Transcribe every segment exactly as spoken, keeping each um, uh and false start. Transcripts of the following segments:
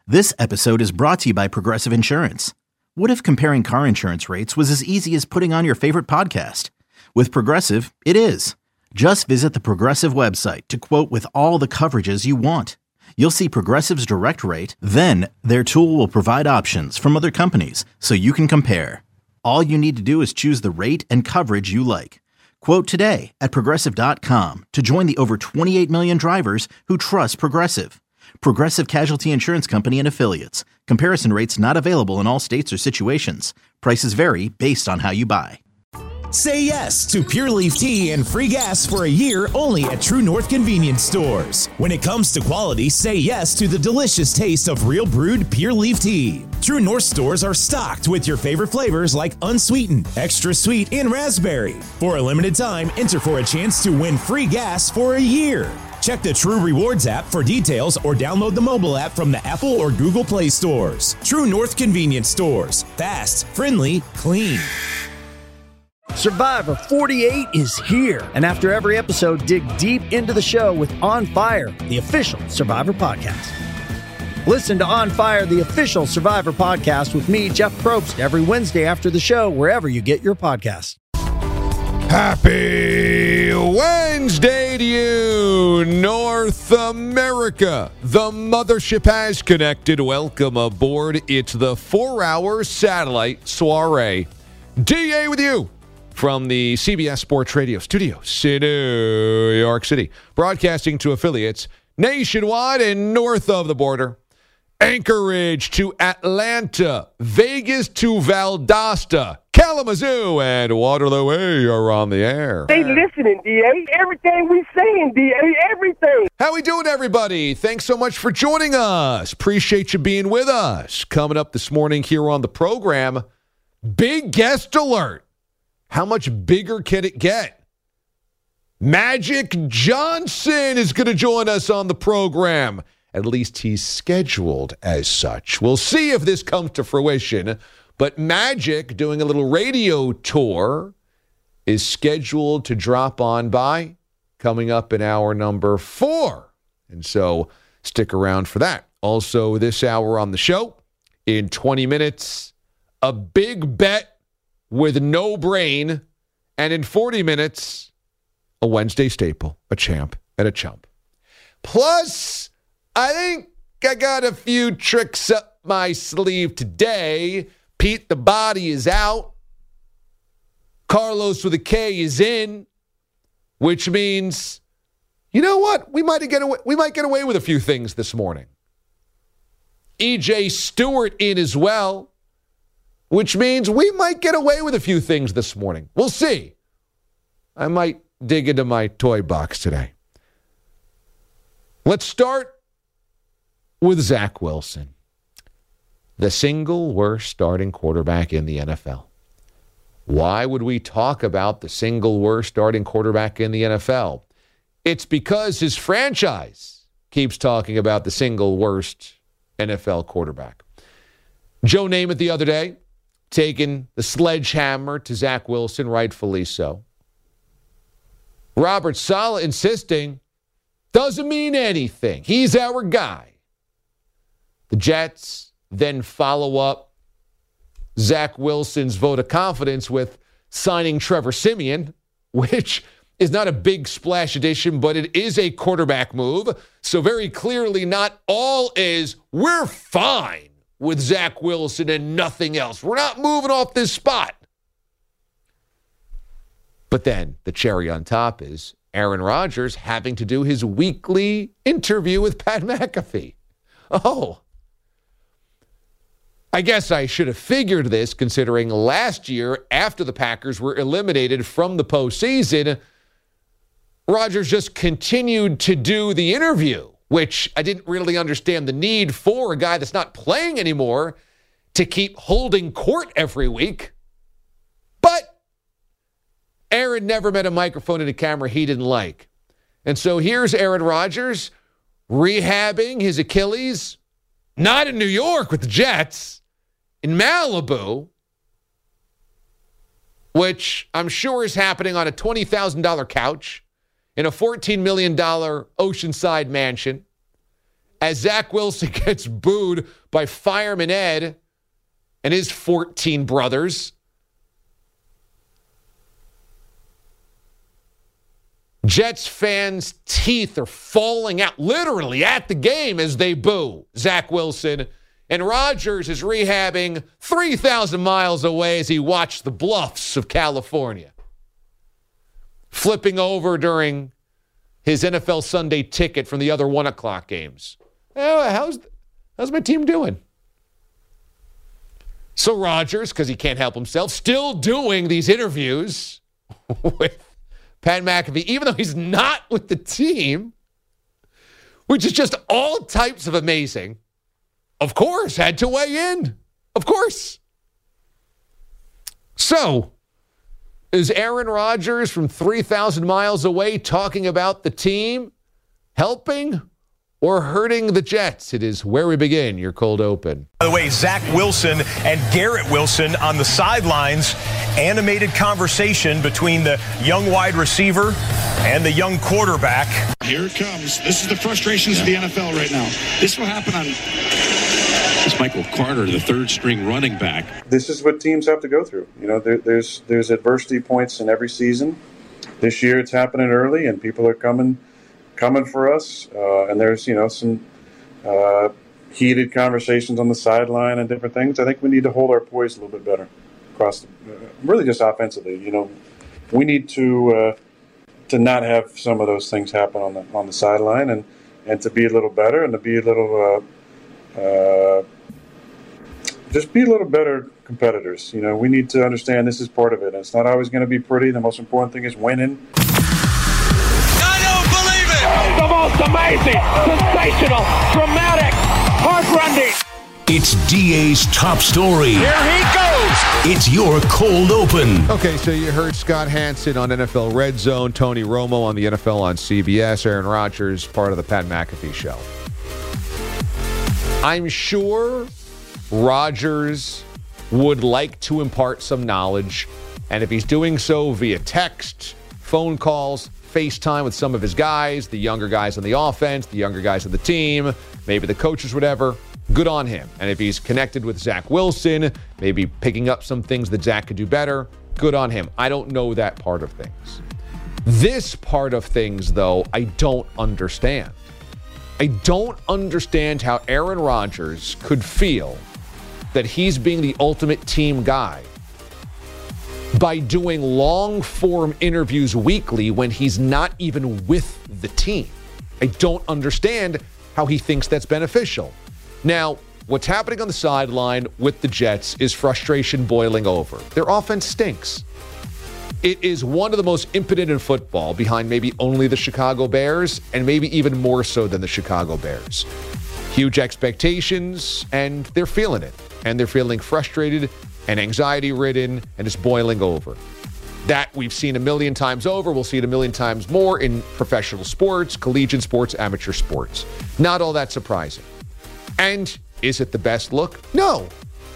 This episode is brought to you by Progressive Insurance. What if comparing car insurance rates was as easy as putting on your favorite podcast? With Progressive, it is. Just visit the Progressive website to quote with all the coverages you want. You'll see Progressive's direct rate, then their tool will provide options from other companies so you can compare. All you need to do is choose the rate and coverage you like. Quote today at progressive dot com to join the over twenty-eight million drivers who trust Progressive. Progressive Casualty Insurance Company and Affiliates. Comparison rates not available in all states or situations. Prices vary based on how you buy. Say yes to Pure Leaf Tea and free gas for a year only at True North Convenience Stores. When it comes to quality, say yes to the delicious taste of real brewed Pure Leaf Tea. True North stores are stocked with your favorite flavors like unsweetened, extra sweet, and raspberry. For a limited time, enter for a chance to win free gas for a year. Check the True Rewards app for details or download the mobile app from the Apple or Google Play stores. True North Convenience Stores. Fast, friendly, clean. Survivor forty-eight is here. And after every episode, dig deep into the show with On Fire, the official Survivor podcast. Listen to On Fire, the official Survivor podcast with me, Jeff Probst, every Wednesday after the show, wherever you get your podcasts. Happy Wednesday to you, North America. The mothership has connected. Welcome aboard. It's the four-hour satellite soiree. D A with you from the C B S Sports Radio studios in New York City, broadcasting to affiliates nationwide and north of the border. Anchorage to Atlanta, Vegas to Valdosta, Kalamazoo, and Waterloo are on the air. They listening, D A. Everything we saying, D A. Everything. How we doing, everybody? Thanks so much for joining us. Appreciate you being with us. Coming up this morning here on the program, big guest alert. How much bigger can it get? Magic Johnson is going to join us on the program. At least he's scheduled as such. We'll see if this comes to fruition. But Magic, doing a little radio tour, is scheduled to drop on by coming up in hour number four. And so stick around for that. Also, this hour on the show, in twenty minutes, a big bet with no brain. And in forty minutes, a Wednesday staple, a champ, and a chump. Plus, I think I got a few tricks up my sleeve today. Pete the Body is out. Carlos with a K is in, which means, you know what? We might get away, we might get away with a few things this morning. E J Stewart in as well, which means we might get away with a few things this morning. We'll see. I might dig into my toy box today. Let's start with Zach Wilson, the single worst starting quarterback in the N F L. Why would we talk about the single worst starting quarterback in the N F L? It's because his franchise keeps talking about the single worst N F L quarterback. Joe Namath the other day, taking the sledgehammer to Zach Wilson, rightfully so. Robert Saleh insisting, doesn't mean anything. He's our guy. The Jets then follow up Zach Wilson's vote of confidence with signing Trevor Siemian, which is not a big splash addition, but it is a quarterback move. So very clearly not all is we're fine with Zach Wilson and nothing else. We're not moving off this spot. But then the cherry on top is Aaron Rodgers having to do his weekly interview with Pat McAfee. Oh, I guess I should have figured this, considering last year, after the Packers were eliminated from the postseason, Rodgers just continued to do the interview, which I didn't really understand the need for a guy that's not playing anymore to keep holding court every week. But Aaron never met a microphone and a camera he didn't like. And so here's Aaron Rodgers rehabbing his Achilles, not in New York with the Jets, in Malibu, which I'm sure is happening on a twenty thousand dollars couch in a fourteen million dollars oceanside mansion as Zach Wilson gets booed by Fireman Ed and his fourteen brothers. Jets fans' teeth are falling out literally at the game as they boo Zach Wilson. And Rodgers is rehabbing three thousand miles away as he watched the bluffs of California. Flipping over during his N F L Sunday ticket from the other one o'clock games. Oh, how's, how's my team doing? So Rodgers, because he can't help himself, still doing these interviews with Pat McAfee, even though he's not with the team, which is just all types of amazing. Of course, had to weigh in. Of course. So, is Aaron Rodgers from three thousand miles away talking about the team helping or hurting the Jets? It is where we begin your cold open. By the way, Zach Wilson and Garrett Wilson on the sidelines. Animated conversation between the young wide receiver and the young quarterback. Here it comes. This is the frustrations of the N F L right now. This will happen on... It's Michael Carter, the third string running back. This is what teams have to go through. You know, there, there's there's adversity points in every season. This year it's happening early, and people are coming coming for us. Uh, and there's, you know, some uh, heated conversations on the sideline and different things. I think we need to hold our poise a little bit better across, the, uh, really just offensively. You know, we need to uh, to not have some of those things happen on the on the sideline, and, and to be a little better and to be a little. Uh, uh, Just be a little better competitors. You know, we need to understand this is part of it. And it's not always going to be pretty. The most important thing is winning. I don't believe it! The most amazing, sensational, dramatic, heart-rending. It's D A's top story. Here he goes! It's your cold open. Okay, so you heard Scott Hanson on N F L Red Zone, Tony Romo on the N F L on C B S, Aaron Rodgers, part of the Pat McAfee show. I'm sure Rodgers would like to impart some knowledge, and if he's doing so via text, phone calls, FaceTime with some of his guys, the younger guys on the offense, the younger guys on the team, maybe the coaches, whatever, good on him. And if he's connected with Zach Wilson, maybe picking up some things that Zach could do better, good on him. I don't know that part of things. This part of things, though, I don't understand. I don't understand how Aaron Rodgers could feel that he's being the ultimate team guy by doing long-form interviews weekly when he's not even with the team. I don't understand how he thinks that's beneficial. Now, what's happening on the sideline with the Jets is frustration boiling over. Their offense stinks. It is one of the most impotent in football, behind maybe only the Chicago Bears, and maybe even more so than the Chicago Bears. Huge expectations, and they're feeling it. And they're feeling frustrated and anxiety-ridden, and it's boiling over. That we've seen a million times over. We'll see it a million times more in professional sports, collegiate sports, amateur sports. Not all that surprising. And is it the best look? No.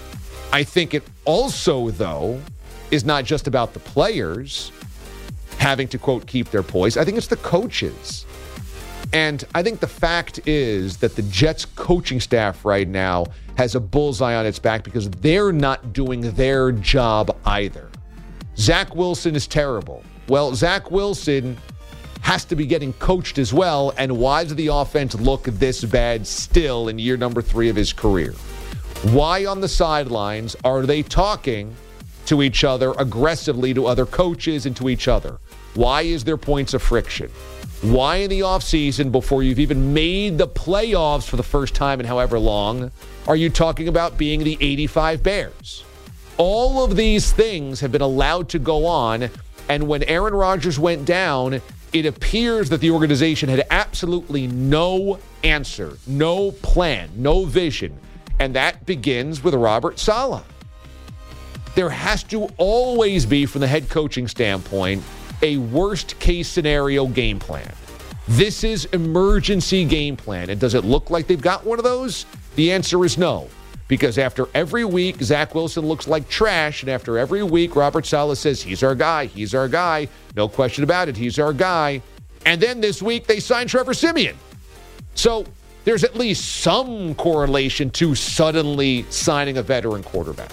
I think it also, though, is not just about the players having to, quote, keep their poise. I think it's the coaches. And I think the fact is that the Jets coaching staff right now has a bullseye on its back because they're not doing their job either. Zach Wilson is terrible. Well, Zach Wilson has to be getting coached as well. And why does the offense look this bad still in year number three of his career? Why on the sidelines are they talking to each other aggressively, to other coaches and to each other? Why is there points of friction? Why in the offseason, before you've even made the playoffs for the first time in however long, are you talking about being the eighty-five Bears? All of these things have been allowed to go on, and when Aaron Rodgers went down, it appears that the organization had absolutely no answer, no plan, no vision, and that begins with Robert Saleh. There has to always be, from the head coaching standpoint, a worst-case scenario game plan. This is emergency game plan. And does it look like they've got one of those? The answer is no. Because after every week, Zach Wilson looks like trash. And after every week, Robert Saleh says, he's our guy, he's our guy. No question about it, he's our guy. And then this week, they signed Trevor Siemian. So there's at least some correlation to suddenly signing a veteran quarterback.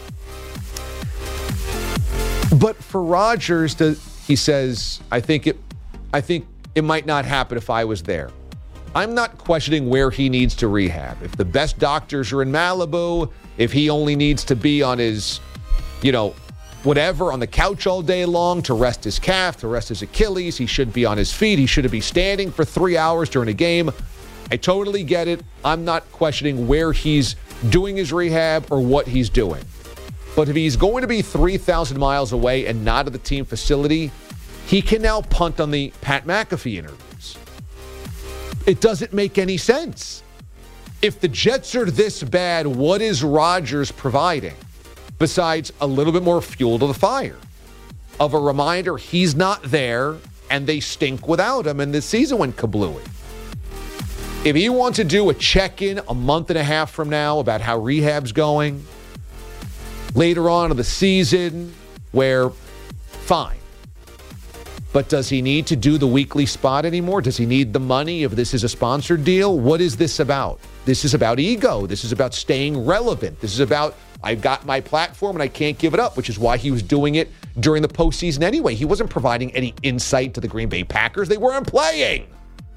But for Rodgers, he says, I think it, I think it might not happen if I was there. I'm not questioning where he needs to rehab. If the best doctors are in Malibu, if he only needs to be on his, you know, whatever, on the couch all day long to rest his calf, to rest his Achilles, he should be on his feet. He shouldn't be standing for three hours during a game. I totally get it. I'm not questioning where he's doing his rehab or what he's doing. But if he's going to be three thousand miles away and not at the team facility, he can now punt on the Pat McAfee interviews. It doesn't make any sense. If the Jets are this bad, what is Rodgers providing besides a little bit more fuel to the fire of a reminder he's not there and they stink without him and the season went kablooey? If he wants to do a check-in a month and a half from now about how rehab's going, later on in the season, where, fine. But does he need to do the weekly spot anymore? Does he need the money if this is a sponsored deal? What is this about? This is about ego. This is about staying relevant. This is about, I've got my platform and I can't give it up, which is why he was doing it during the postseason anyway. He wasn't providing any insight to the Green Bay Packers. They weren't playing.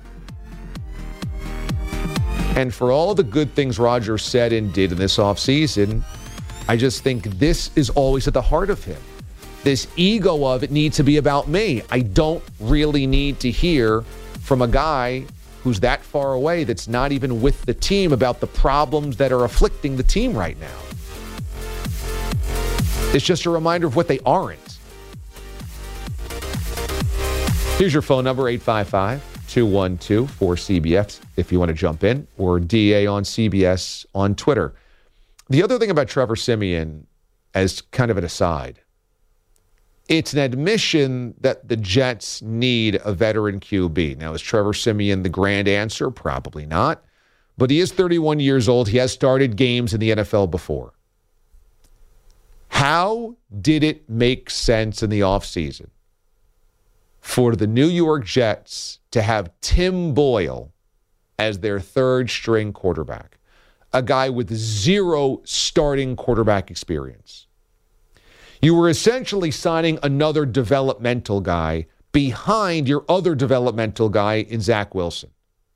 And for all the good things Rodgers said and did in this offseason, I just think this is always at the heart of him. This ego of it needs to be about me. I don't really need to hear from a guy who's that far away that's not even with the team about the problems that are afflicting the team right now. It's just a reminder of what they aren't. Here's your phone number, eight five five, two one two, four C B S, if you want to jump in, or D A on C B S on Twitter. The other thing about Trevor Siemian, as kind of an aside, it's an admission that the Jets need a veteran Q B. Now, is Trevor Siemian the grand answer? Probably not. But he is thirty-one years old. He has started games in the N F L before. How did it make sense in the offseason for the New York Jets to have Tim Boyle as their third string quarterback? A guy with zero starting quarterback experience. You were essentially signing another developmental guy behind your other developmental guy in Zach Wilson.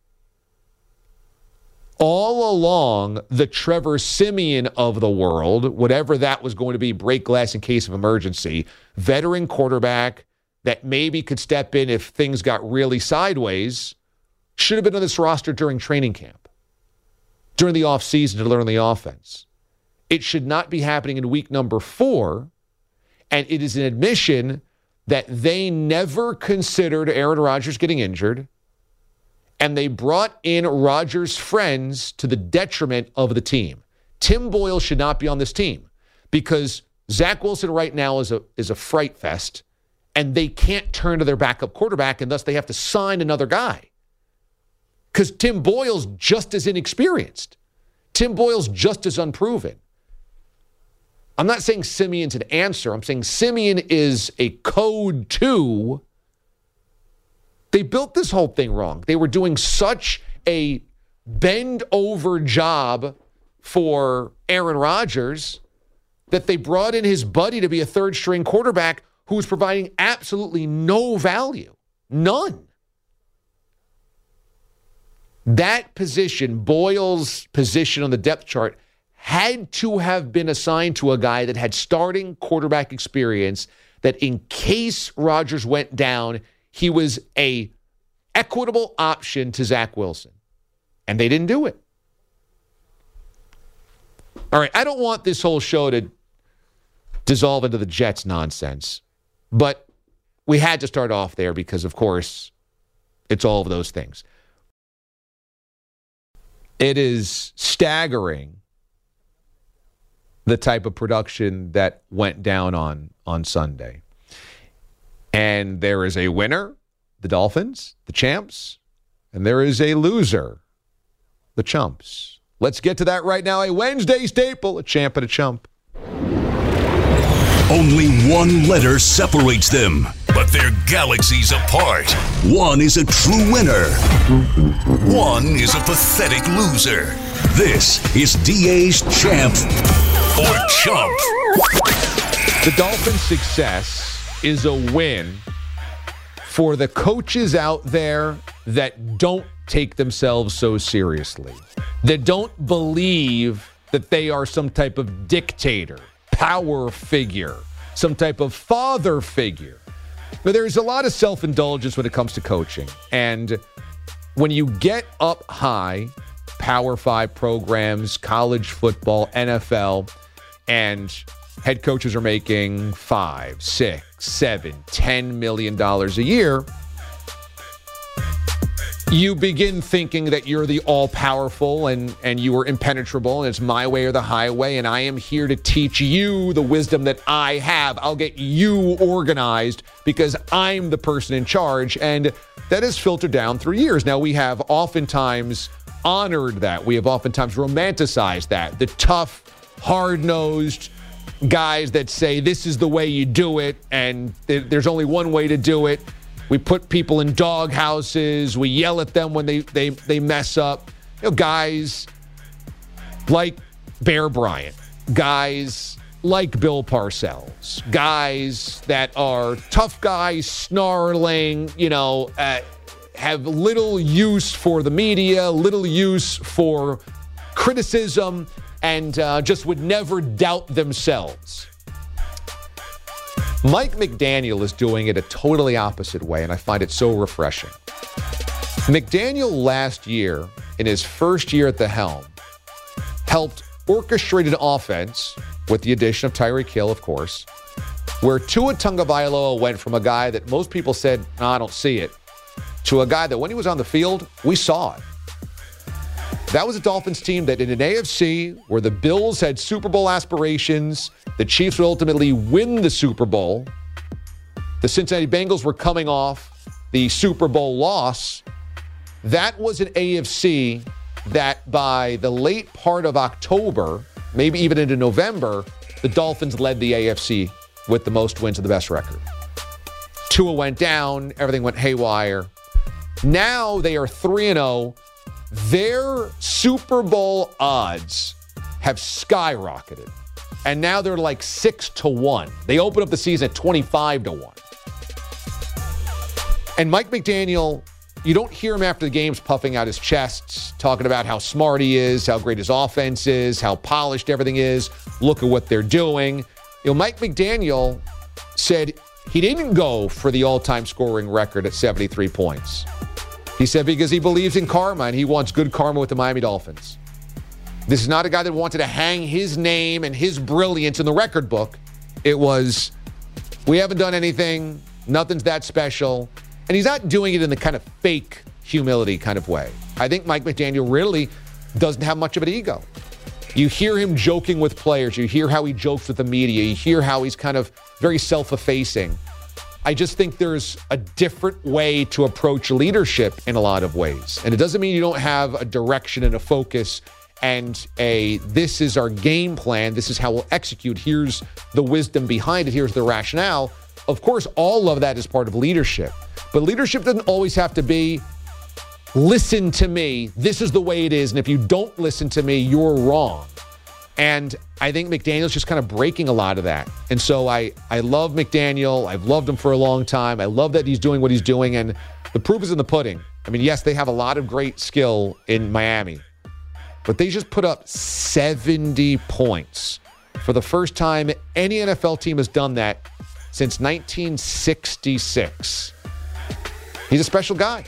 All along, the Trevor Siemian of the world, whatever that was going to be, break glass in case of emergency, veteran quarterback that maybe could step in if things got really sideways, should have been on this roster during training camp, during the offseason to learn the offense. It should not be happening in week number four. And it is an admission that they never considered Aaron Rodgers getting injured, and they brought in Rodgers' friends to the detriment of the team. Tim Boyle should not be on this team because Zach Wilson right now is a, is a fright fest, and they can't turn to their backup quarterback, and thus they have to sign another guy because Tim Boyle's just as inexperienced. Tim Boyle's just as unproven. I'm not saying Siemian's an answer. I'm saying Siemian is a code to. They built this whole thing wrong. They were doing such a bend-over job for Aaron Rodgers that they brought in his buddy to be a third-string quarterback who was providing absolutely no value. None. That position, Boyle's position on the depth chart, had to have been assigned to a guy that had starting quarterback experience, that in case Rodgers went down, he was a equitable option to Zach Wilson. And they didn't do it. All right, I don't want this whole show to dissolve into the Jets nonsense, but we had to start off there because, of course, it's all of those things. It is staggering the type of production that went down on, on Sunday. And there is a winner, the Dolphins, the champs, and there is a loser, the chumps. Let's get to that right now. A Wednesday staple, a champ and a chump. Only one letter separates them, but They're galaxies apart. One is a true winner. One is a pathetic loser. This is D A's Champ or Chump. The Dolphins' success is a win for the coaches out there that don't take themselves so seriously, that don't believe that they are some type of dictator, power figure, some type of father figure. But there's a lot of self-indulgence when it comes to coaching. And when you get up high, Power Five programs, college football, N F L, and head coaches are making five, six, seven, ten million dollars a year, you begin thinking that you're the all-powerful and, and you are impenetrable, and it's my way or the highway, and I am here to teach you the wisdom that I have. I'll get you organized because I'm the person in charge, and that has filtered down through years. Now, we have oftentimes honored that. We have oftentimes romanticized that. The tough, hard-nosed guys that say this is the way you do it, and th- there's only one way to do it. We put people in dog houses. We yell at them when they, they, they mess up. You know, guys like Bear Bryant, guys like Bill Parcells, guys that are tough guys, snarling, you know, uh, have little use for the media, little use for criticism, and uh, just would never doubt themselves. Mike McDaniel is doing it a totally opposite way, and I find it so refreshing. McDaniel last year, in his first year at the helm, helped orchestrate an offense with the addition of Tyreek Hill, of course, where Tua Tagovailoa went from a guy that most people said, no, I don't see it, to a guy that when he was on the field, we saw it. That was a Dolphins team that in an A F C where the Bills had Super Bowl aspirations, the Chiefs would ultimately win the Super Bowl. The Cincinnati Bengals were coming off the Super Bowl loss. That was an A F C that by the late part of October, maybe even into November, the Dolphins led the A F C with the most wins and the best record. Tua went down, everything went haywire. Now they are three and oh. Their Super Bowl odds have skyrocketed. And now they're like six to one. They open up the season at twenty-five to one. And Mike McDaniel, you don't hear him after the games puffing out his chest, talking about how smart he is, how great his offense is, how polished everything is. Look at what they're doing. You know, Mike McDaniel said he didn't go for the all-time scoring record at seventy-three points. He said because he believes in karma and he wants good karma with the Miami Dolphins. This is not a guy that wanted to hang his name and his brilliance in the record book. It was, we haven't done anything, nothing's that special. And he's not doing it in the kind of fake humility kind of way. I think Mike McDaniel really doesn't have much of an ego. You hear him joking with players. You hear how he jokes with the media. You hear how he's kind of very self-effacing. I just think there's a different way to approach leadership in a lot of ways. And it doesn't mean you don't have a direction and a focus and a, this is our game plan, this is how we'll execute, here's the wisdom behind it, here's the rationale. Of course, all of that is part of leadership. But leadership doesn't always have to be, listen to me, this is the way it is, and if you don't listen to me, you're wrong. And I think McDaniel's just kind of breaking a lot of that. And so I, I love McDaniel. I've loved him for a long time. I love that he's doing what he's doing. And the proof is in the pudding. I mean, yes, they have a lot of great skill in Miami. But they just put up seventy points for the first time any N F L team has done that since nineteen sixty-six. He's a special guy.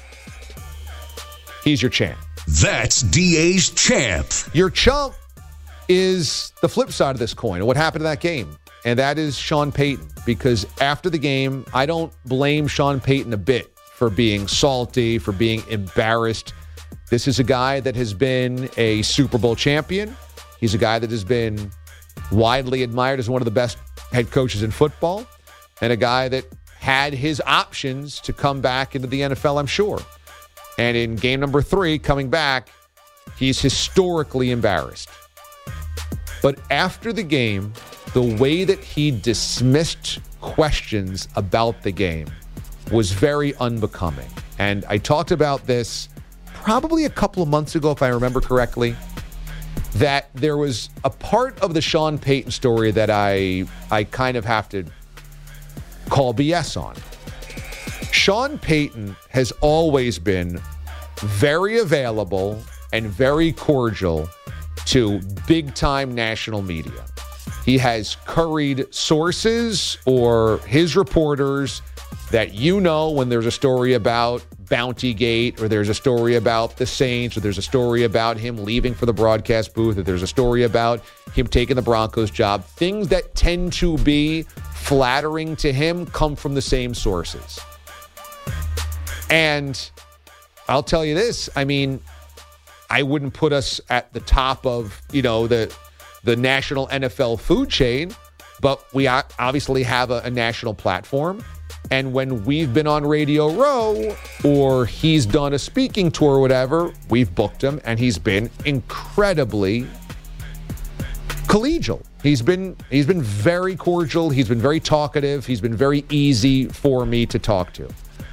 He's your champ. That's D A's Champ. Your chump is the flip side of this coin and what happened in that game. And that is Sean Payton. Because after the game, I don't blame Sean Payton a bit for being salty, for being embarrassed. This is a guy that has been a Super Bowl champion. He's a guy that has been widely admired as one of the best head coaches in football. And a guy that had his options to come back into the N F L, I'm sure. And in game number three, coming back, he's historically embarrassed. But after the game, the way that he dismissed questions about the game, was very unbecoming. And I talked about this probably a couple of months ago, if I remember correctly, that there was a part of the Sean Payton story that I I kind of have to call B S on. Sean Payton has always been very available and very cordial to big-time national media. He has curried sources or his reporters that you know when there's a story about Bountygate, or there's a story about the Saints, or there's a story about him leaving for the broadcast booth, or there's a story about him taking the Broncos job. Things that tend to be flattering to him come from the same sources. And I'll tell you this, I mean, I wouldn't put us at the top of, you know, the the national N F L food chain, but we obviously have a, a national platform. And when we've been on Radio Row or he's done a speaking tour or whatever, we've booked him, and he's been incredibly collegial. He's been he's been very cordial. He's been very talkative. He's been very easy for me to talk to.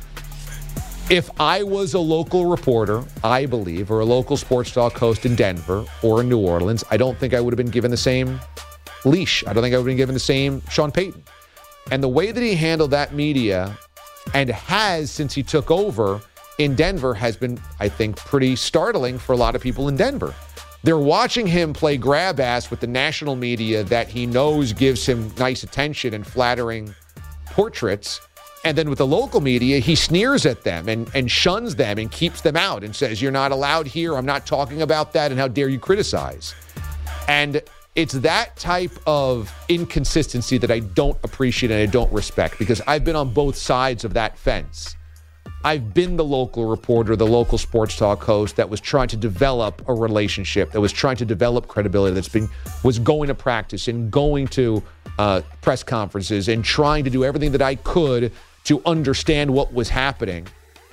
If I was a local reporter, I believe, or a local sports talk host in Denver or in New Orleans, I don't think I would have been given the same leash. I don't think I would have been given the same Sean Payton. And the way that he handled that media, and has since he took over in Denver, has been, I think, pretty startling for a lot of people in Denver. They're watching him play grab ass with the national media that he knows gives him nice attention and flattering portraits. And then with the local media, he sneers at them and, and shuns them and keeps them out and says, you're not allowed here. I'm not talking about that. And how dare you criticize? And it's that type of inconsistency that I don't appreciate and I don't respect, because I've been on both sides of that fence. I've been the local reporter, the local sports talk host that was trying to develop a relationship, that was trying to develop credibility, that's been was going to practice and going to uh, press conferences and trying to do everything that I could to understand what was happening.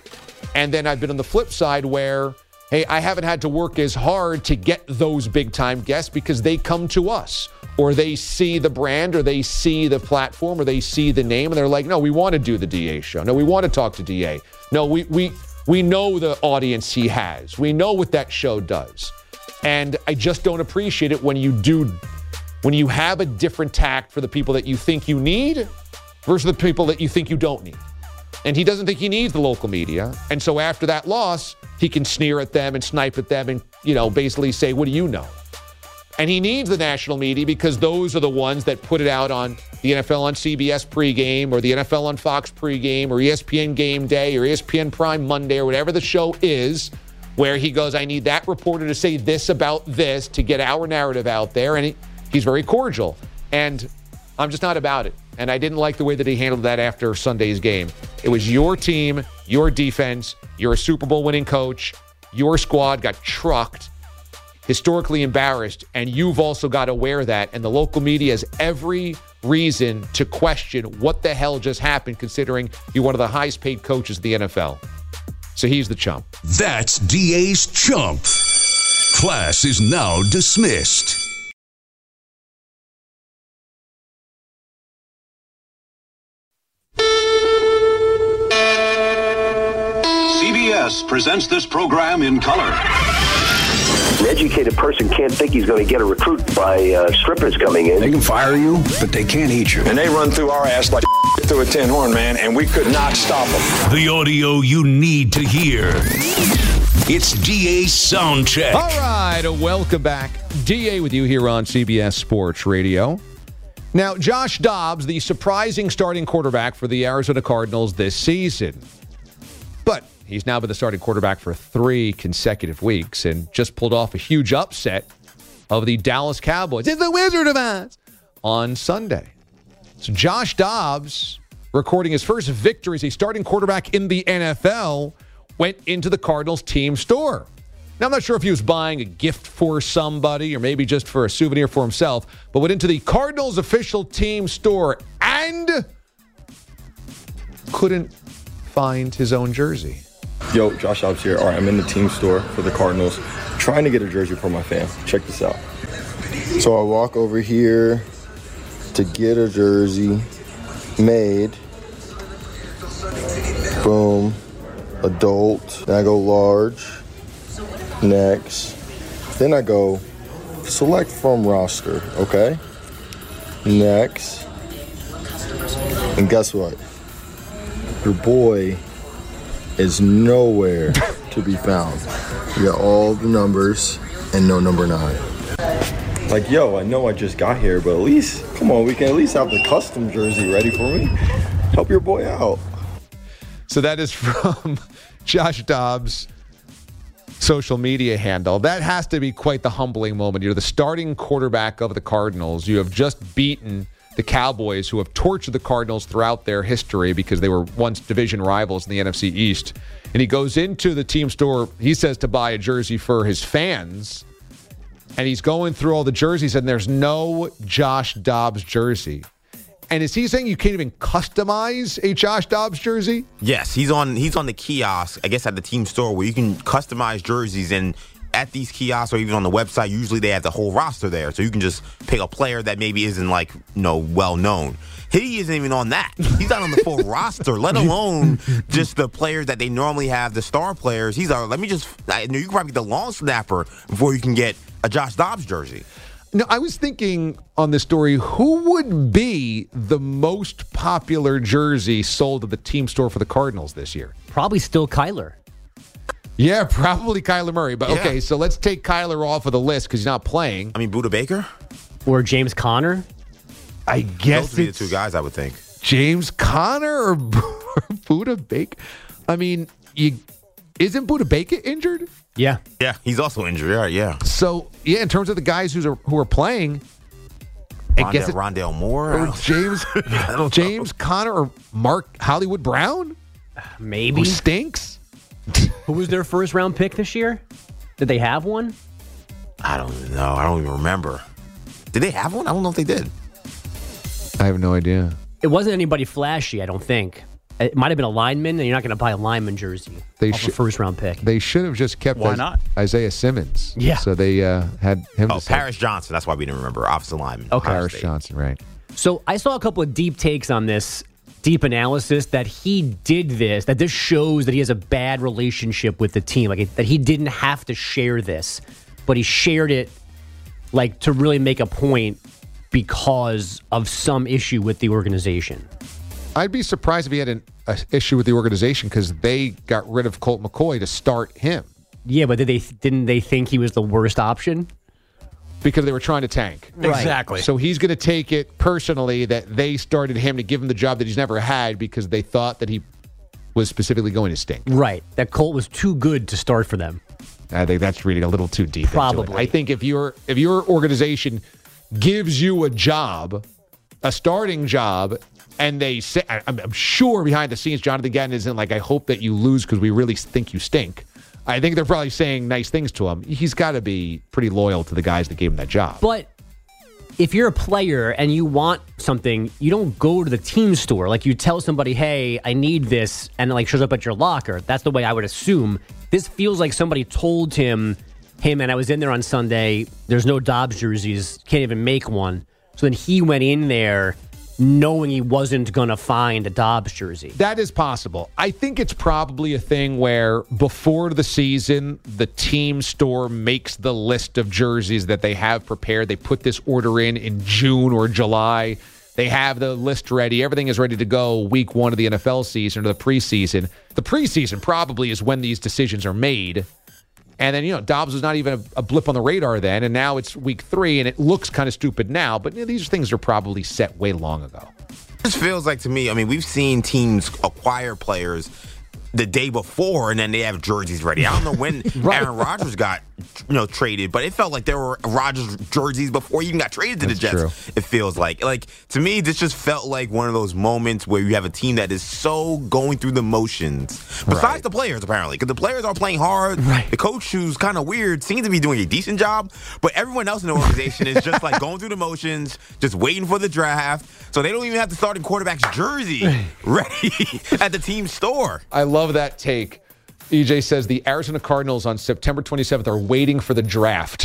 And then I've been on the flip side where, hey, I haven't had to work as hard to get those big-time guests because they come to us, or they see the brand, or they see the platform, or they see the name, and they're like, no, we want to do the D A show. No, we want to talk to D A. No, we we we know the audience he has. We know what that show does. And I just don't appreciate it when you do, when you have a different tact for the people that you think you need versus the people that you think you don't need. And he doesn't think he needs the local media. And so after that loss, he can sneer at them and snipe at them and, you know, basically say, what do you know? And he needs the national media because those are the ones that put it out on the N F L on C B S pregame, or the N F L on Fox pregame, or E S P N Game Day, or E S P N Prime Monday, or whatever the show is, where he goes, I need that reporter to say this about this to get our narrative out there. And he, he's very cordial. And I'm just not about it. And I didn't like the way that he handled that after Sunday's game. It was your team, your defense, you're a Super Bowl winning coach, your squad got trucked, historically embarrassed, and you've also got to wear that. And the local media has every reason to question what the hell just happened, considering you're one of the highest paid coaches in the N F L. So he's the chump. That's D A's chump. Class is now dismissed. C B S presents this program in color. An educated person can't think he's going to get a recruit by uh, strippers coming in. They can fire you, but they can't eat you. And they run through our ass like through a tin horn, man, and we could not stop them. The audio you need to hear. It's D A's Soundcheck. All right, welcome back. D A with you here on C B S Sports Radio. Now, Josh Dobbs, the surprising starting quarterback for the Arizona Cardinals this season. But he's now been the starting quarterback for three consecutive weeks and just pulled off a huge upset of the Dallas Cowboys. It's the Wizard of Oz on Sunday. So Josh Dobbs, recording his first victory as a starting quarterback in the N F L, went into the Cardinals team store. Now, I'm not sure if he was buying a gift for somebody or maybe just for a souvenir for himself, but went into the Cardinals official team store and couldn't find his own jersey. Yo, Josh Dobbs here. All right, I'm in the team store for the Cardinals, trying to get a jersey for my fam. Check this out. So I walk over here to get a jersey made. Boom. Adult. Then I go large. Next. Then I go select from roster. Okay. Next. And guess what? Your boy is nowhere to be found. You got all the numbers and no number nine. Like, yo, I know I just got here, but at least, come on, we can at least have the custom jersey ready for me. Help your boy out. So that is from Josh Dobbs' social media handle. That has to be quite the humbling moment. You're the starting quarterback of the Cardinals. You have just beaten the Cowboys, who have tortured the Cardinals throughout their history because they were once division rivals in the N F C East. And he goes into the team store, he says, to buy a jersey for his fans. And he's going through all the jerseys, and there's no Josh Dobbs jersey. And is he saying you can't even customize a Josh Dobbs jersey? Yes, he's on he's on the kiosk, I guess, at the team store where you can customize jerseys. And at these kiosks or even on the website, usually they have the whole roster there. So you can just pick a player that maybe isn't, like, you know, well-known. He isn't even on that. He's not on the full roster, let alone just the players that they normally have, the star players. He's like, let me just, I know you can probably get the long snapper before you can get a Josh Dobbs jersey. No, I was thinking on this story, who would be the most popular jersey sold at the team store for the Cardinals this year? Probably still Kyler. Yeah, probably Kyler Murray. But Yeah. okay, so let's take Kyler off of the list because he's not playing. I mean, Buda Baker? Or James Conner? I guess Those would be the it's two guys, I would think. James Conner or Buda Baker. I mean, you isn't Buda Baker injured? Yeah. Yeah, he's also injured. Yeah, yeah. So, yeah, in terms of the guys who's are, who are playing, I Rondell, guess it, Rondell Moore? or James James Conner or Mark Hollywood Brown? Maybe. Who stinks? Who was their first round pick this year? Did they have one? I don't know. I don't even remember. Did they have one? I don't know if they did. I have no idea. It wasn't anybody flashy, I don't think. It might have been a lineman, and you're not going to buy a lineman jersey They off should- a first round pick. They should have just kept Why Is- not? Isaiah Simmons. Yeah. So they uh, had him. Oh, to Paris Johnson. That's why we didn't remember. Offensive lineman. Okay. Paris Johnson, right. So I saw a couple of deep takes on this, deep analysis, that he did this, that this shows that he has a bad relationship with the team, like that he didn't have to share this, but he shared it like to really make a point because of some issue with the organization. I'd be surprised if he had an a issue with the organization because they got rid of Colt McCoy to start him Yeah, but did they didn't they think he was the worst option? because they were trying to tank. Exactly. So he's going to take it personally that they started him to give him the job that he's never had because they thought that he was specifically going to stink. Right. That Colt was too good to start for them. I think that's reading a little too deep into it. Probably. I think if your if your organization gives you a job, a starting job, and they say, I'm, I'm sure behind the scenes, Jonathan Gannon isn't like, I hope that you lose because we really think you stink. I think they're probably saying nice things to him. He's got to be pretty loyal to the guys that gave him that job. But if you're a player and you want something, you don't go to the team store. Like you tell somebody, hey, I need this, and it like shows up at your locker. That's the way I would assume. This feels like somebody told him, hey, man, I was in there on Sunday. There's no Dobbs jerseys. Can't even make one. So then he went in there knowing he wasn't going to find a Dobbs jersey. That is possible. I think it's probably a thing where before the season, the team store makes the list of jerseys that they have prepared. They put this order in in June or July. They have the list ready. Everything is ready to go week one of the N F L season or the preseason. The preseason probably is when these decisions are made. And then, you know, Dobbs was not even a, a blip on the radar then, and now it's week three, and it looks kind of stupid now, but you know, these things are probably set way long ago. This feels like to me, I mean, we've seen teams acquire players the day before, and then they have jerseys ready. I don't know when right. Aaron Rodgers got, you know, traded, but it felt like there were Rodgers jerseys before he even got traded to That's the Jets. True. It feels like, like to me, this just felt like one of those moments where you have a team that is so going through the motions. Besides right. the players, apparently, because the players are playing hard. Right. The coach, who's kind of weird, seems to be doing a decent job, but everyone else in the organization is just like going through the motions, just waiting for the draft. So they don't even have the starting quarterback's jersey ready at the team store. I love that take. E J says the Arizona Cardinals on September twenty-seventh are waiting for the draft.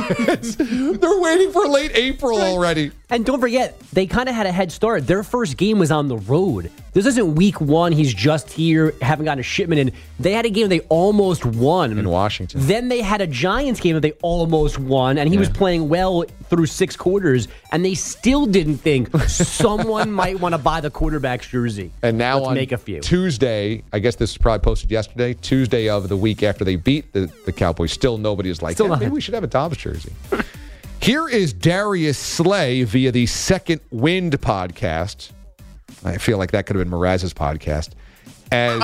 They're waiting for late April right. already. And don't forget, they kind of had a head start. Their first game was on the road. This isn't week one. He's just here, haven't gotten a shipment in. They had a game they almost won. In Washington. Then they had a Giants game that they almost won, and he yeah. was playing well through six quarters, and they still didn't think someone might want to buy the quarterback's jersey. And now Let's on make a few. Tuesday, I guess this was probably posted yesterday, Tuesday of the week after they beat the, the Cowboys, still nobody is like, still yeah, maybe we should have a Dobbs jersey. Here is Darius Slay via the Second Wind podcast. I feel like that could have been Mraz's podcast. As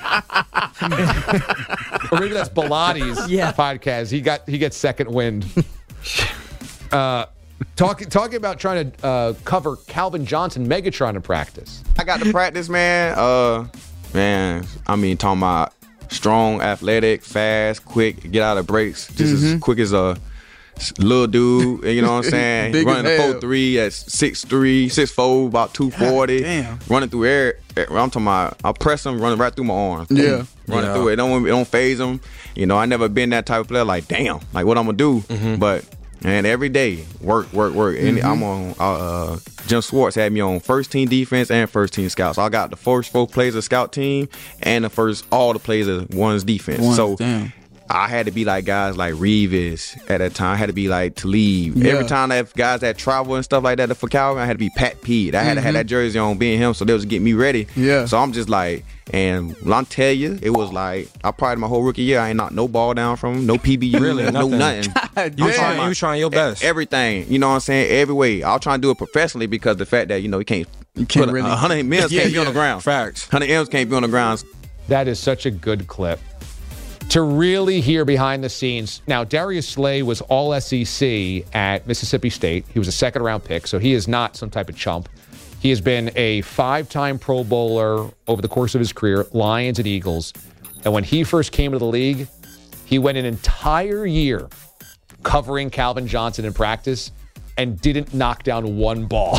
or maybe that's Bilatti's yeah. podcast. He got he gets Second Wind. Uh, talking talking about trying to uh, cover Calvin Johnson Megatron in practice. I got to practice, man. Uh, man, I mean, talking about strong, athletic, fast, quick, get out of breaks, just mm-hmm. as quick as a little dude, you know what I'm saying? Running the four three at six three, six four, about two forty. Damn. Running through air. I'm talking about, I'll press him, running right through my arms. Yeah. Running yeah. through it. It don't, it don't phase him. You know, I never been that type of player. Like, damn, like what I'm going to do. Mm-hmm. But, man, every day, work, work, work. And mm-hmm. I'm on, uh, Jim Schwartz had me on first team defense and first team scouts. So I got the first four plays of scout team and the first, all the plays of one's defense. One, so, damn. I had to be like guys like Revis at that time. I had to be like Talib. Yeah. Every time I have guys that travel and stuff like that for Calvin, I had to be Pat Pete. I had mm-hmm. to have that jersey on, being him, so they was getting me ready. Yeah. So I'm just like, and I'll tell you, it was like, I probably my whole rookie year, I ain't knocked no ball down from him, no P B U, really, no nothing. nothing. you, trying, you was trying your best. Everything, you know what I'm saying? Every way. I was trying to do it professionally because the fact that, you know, you can't, you can't put really. one hundred mils yeah, can't yeah. be on the ground. Facts. one hundred M's can't be on the ground. That is such a good clip. To really hear behind the scenes. Now, Darius Slay was all S E C at Mississippi State. He was a second-round pick, so he is not some type of chump. He has been a five-time Pro Bowler over the course of his career, Lions and Eagles. And when he first came to the league, he went an entire year covering Calvin Johnson in practice and didn't knock down one ball.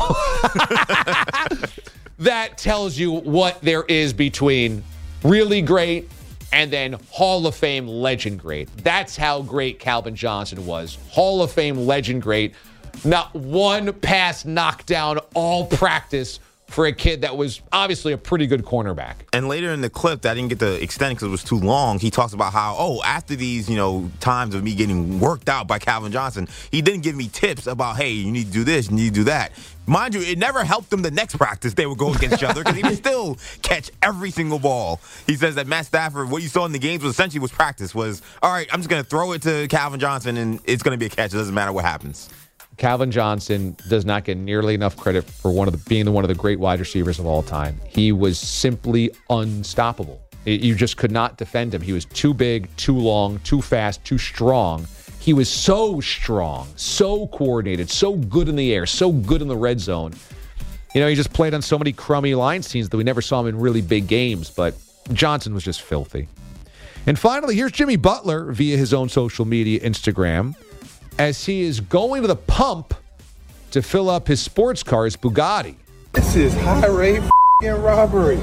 That tells you what there is between really great and then Hall of Fame legend great. That's how great Calvin Johnson was. Hall of Fame legend great. Not one pass knocked down all practice for a kid that was obviously a pretty good cornerback. And later in the clip, that I didn't get to extend because it was too long, he talks about how, oh, after these, you know, times of me getting worked out by Calvin Johnson, he didn't give me tips about, hey, you need to do this, you need to do that. Mind you, it never helped them the next practice they would go against each other because he would still catch every single ball. He says that Matt Stafford, what you saw in the games was essentially was practice, was, all right, I'm just going to throw it to Calvin Johnson and it's going to be a catch. It doesn't matter what happens. Calvin Johnson does not get nearly enough credit for one of the, being the, one of the great wide receivers of all time. He was simply unstoppable. It, you just could not defend him. He was too big, too long, too fast, too strong. He was so strong, so coordinated, so good in the air, so good in the red zone. You know, he just played on so many crummy line scenes that we never saw him in really big games, but Johnson was just filthy. And finally, here's Jimmy Butler via his own social media, Instagram, as he is going to the pump to fill up his sports car's Bugatti. This is high-rate f***ing robbery.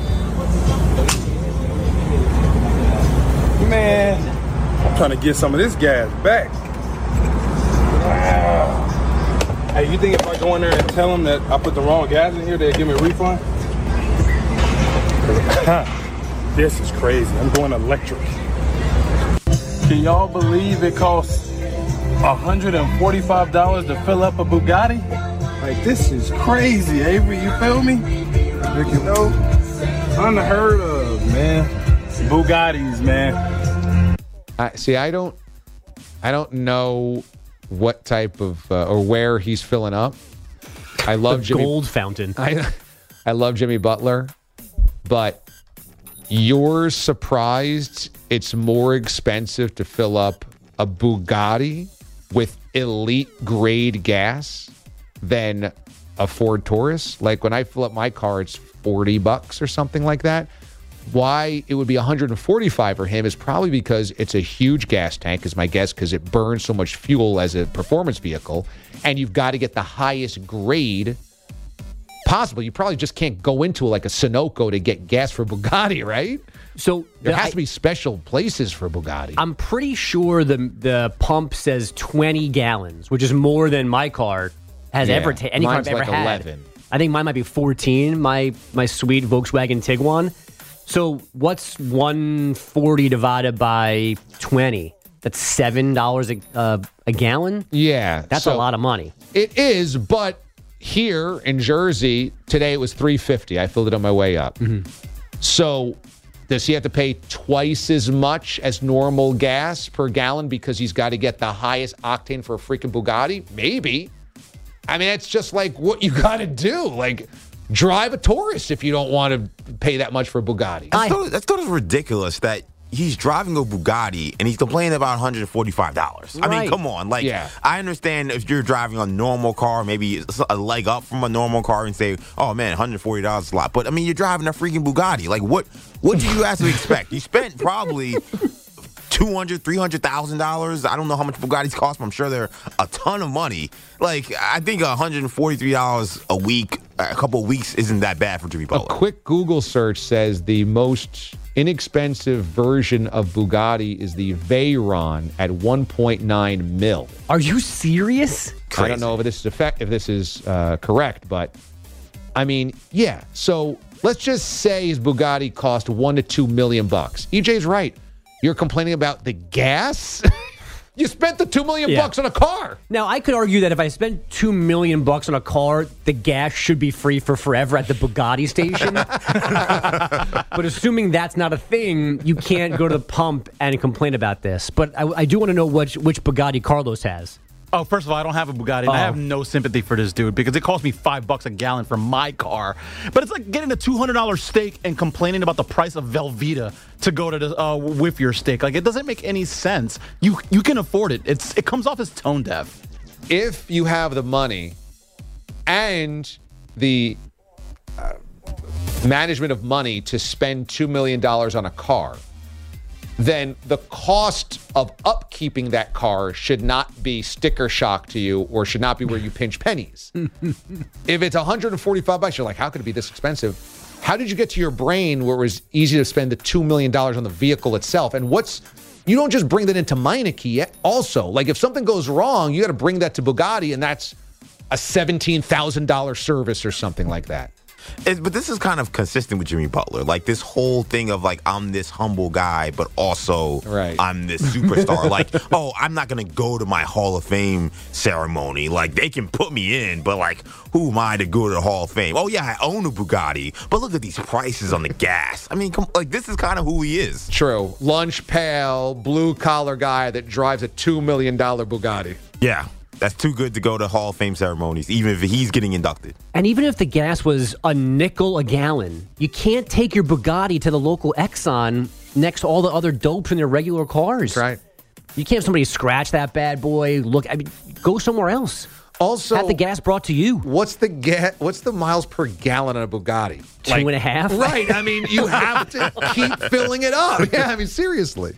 Man, I'm trying to get some of this gas back. Wow. Hey, you think if I go in there and tell them that I put the wrong gas in here, they'll give me a refund? This is crazy. I'm going electric. Can y'all believe it costs one hundred forty-five dollars to fill up a Bugatti? Like, this is crazy, Avery, you feel me? You know, unheard of, man. Bugattis, man. I see, I don't I don't know what type of uh, or where he's filling up. I love the Jimmy gold fountain. I I love Jimmy Butler, but you're surprised it's more expensive to fill up a Bugatti with elite grade gas than a Ford Taurus. Like when I fill up my car, it's forty bucks or something like that. Why it would be one hundred forty-five for him is probably because it's a huge gas tank, is my guess, because it burns so much fuel as a performance vehicle, and you've got to get the highest grade possible. You probably just can't go into like a Sunoco to get gas for Bugatti, right? So there the, has to be special places for Bugatti. I'm pretty sure the the pump says twenty gallons, which is more than my car has yeah, ever taken. Any car I've ever like had. eleven. I think mine might be fourteen, my my sweet Volkswagen Tiguan. So what's one forty divided by twenty? That's seven dollars a, uh, a gallon? Yeah. That's so a lot of money. It is, but here in Jersey, today it was three fifty. I filled it on my way up. Mm-hmm. So does he have to pay twice as much as normal gas per gallon because he's got to get the highest octane for a freaking Bugatti? Maybe. I mean, it's just like what you got to do. Like, drive a Taurus if you don't want to pay that much for a Bugatti. I thought, I thought it was ridiculous that he's driving a Bugatti and he's complaining about one hundred forty-five dollars. I Right. mean, come on. Like, Yeah. I understand if you're driving a normal car, maybe it's a leg up from a normal car and say, oh, man, one hundred forty dollars is a lot. But, I mean, you're driving a freaking Bugatti. Like, what what do you actually expect? You spent probably two hundred thousand dollars, three hundred thousand dollars. I don't know how much Bugattis cost, but I'm sure they're a ton of money. Like, I think one hundred forty-three dollars a week, a couple of weeks isn't that bad for Jimmy A Butler. quick Google search says the most inexpensive version of Bugatti is the Veyron at one point nine mil. Are you serious? I don't know if this is effect, if this is uh, correct, but I mean, yeah. So let's just say his Bugatti cost one to two million bucks. E J's right. You're complaining about the gas? You spent the two million Yeah. bucks on a car. Now, I could argue that if I spent two million bucks on a car, the gas should be free for forever at the Bugatti station. But assuming that's not a thing, you can't go to the pump and complain about this. But I, I do want to know which which Bugatti Carlos has. Oh, first of all, I don't have a Bugatti, and Oh. I have no sympathy for this dude because it cost me five bucks a gallon for my car. But it's like getting a two hundred dollars steak and complaining about the price of Velveeta to go to the, uh, with your steak. Like, it doesn't make any sense. You you can afford it. It's It comes off as tone deaf. If you have the money and the uh, management of money to spend two million dollars on a car, then the cost of upkeeping that car should not be sticker shock to you or should not be where you pinch pennies. If it's one hundred forty-five bucks, you're like, how could it be this expensive? How did you get to your brain where it was easy to spend the two million dollars on the vehicle itself? And what's, you don't just bring that into Meineke also. Like, if something goes wrong, you got to bring that to Bugatti, and that's a seventeen thousand dollars service or something like that. It, but this is kind of consistent with Jimmy Butler. Like, this whole thing of, like, I'm this humble guy, but also right. I'm this superstar. Like, oh, I'm not going to go to my Hall of Fame ceremony. Like, they can put me in, but, like, who am I to go to the Hall of Fame? Oh, yeah, I own a Bugatti, but look at these prices on the gas. I mean, come, like, this is kind of who he is. True. Lunch pail, blue-collar guy that drives a two million dollars Bugatti. Yeah. That's too good to go to Hall of Fame ceremonies, even if he's getting inducted. And even if the gas was a nickel a gallon, you can't take your Bugatti to the local Exxon next to all the other dopes in their regular cars. That's right. You can't have somebody scratch that bad boy. Look, I mean, go somewhere else. Also, have the gas brought to you. What's the ga- What's the miles per gallon on a Bugatti? Two and a half? Right. I mean, you have to keep filling it up. Yeah, I mean, seriously.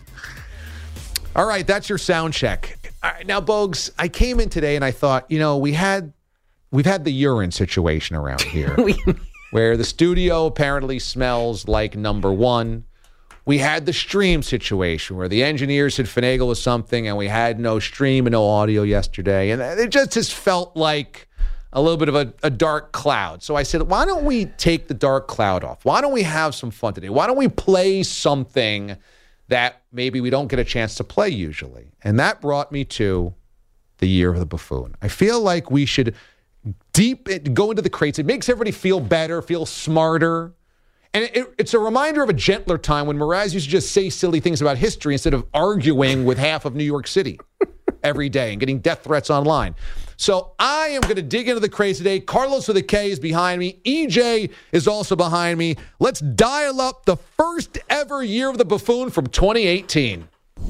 All right, that's your sound check. All right, now, Bogues, I came in today and I thought, you know, we had we've had the urine situation around here, where the studio apparently smells like number one. We had the stream situation where the engineers had finagled with something and we had no stream and no audio yesterday, and it just has felt like a little bit of a, a dark cloud. So I said, why don't we take the dark cloud off? Why don't we have some fun today? Why don't we play something that maybe we don't get a chance to play usually? And that brought me to the Year of the Buffoon. I feel like we should deep go into the crates. It makes everybody feel better, feel smarter. And it, it's a reminder of a gentler time when Mraz used to just say silly things about history instead of arguing with half of New York City every day and getting death threats online. So I am going to dig into the crates today. Carlos with a K is behind me. E J is also behind me. Let's dial up the first ever Year of the Buffoon from twenty eighteen.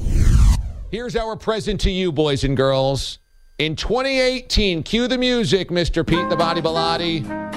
Here's our present to you, boys and girls. In twenty eighteen, cue the music, Mister Pete the Body Bellotti.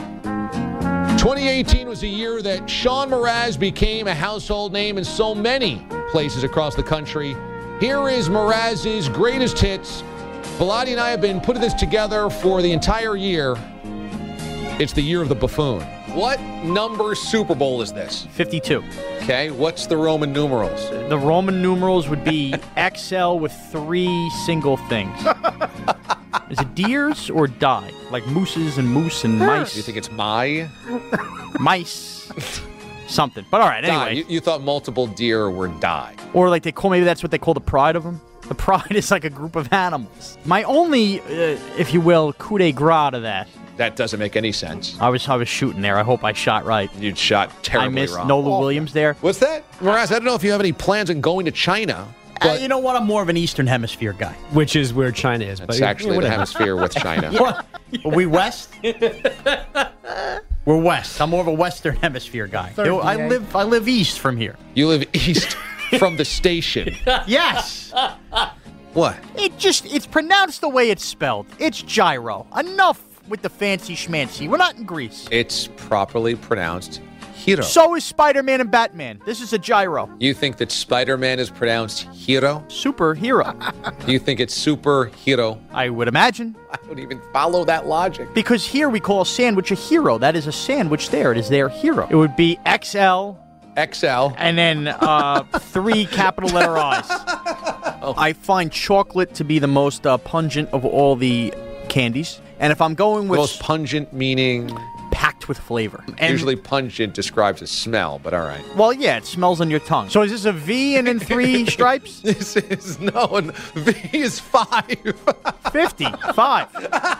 twenty eighteen was a year that Sean Mraz became a household name in so many places across the country. Here is Mraz's greatest hits. Bellotti and I have been putting this together for the entire year. It's the Year of the Buffoon. What number Super Bowl is this? fifty-two. Okay, what's the Roman numerals? The Roman numerals would be X L with three single things. Is it deers or die? Like mooses and moose and mice? You think it's my? Mice. Something. But all right, Die. anyway. You, you thought multiple deer were die. Or like they call, maybe that's what they call the pride of them. The pride is like a group of animals. My only, uh, if you will, coup de grace to that. That doesn't make any sense. I was I was shooting there. I hope I shot right. You shot terribly I missed wrong. Nola Williams there. What's that? Mraz, I don't know if you have any plans on going to China. Uh, you know what? I'm more of an Eastern Hemisphere guy. Which is where China is. It's but actually the hemisphere with China. What? Are we West? We're West. I'm more of a Western Hemisphere guy. Third You know, I D A. live I live east from here. You live east from the station. Yes. What? It just, it's pronounced the way it's spelled. It's gyro. Enough with the fancy schmancy. We're not in Greece. It's properly pronounced hero. So is Spider-Man and Batman. This is a gyro. You think that Spider-Man is pronounced hero? Superhero. You think it's superhero? I would imagine. I don't even follow that logic. Because here we call a sandwich a hero. That is a sandwich there. It is their hero. It would be X L. X L. And then uh, three capital letter I's. Oh. I find chocolate to be the most uh, pungent of all the candies. And if I'm going with... Most pungent meaning... Packed with flavor. And usually pungent describes a smell, but all right. Well, yeah, it smells on your tongue. So is this a V and then three stripes? This is, no, and V is five. fifty. Five.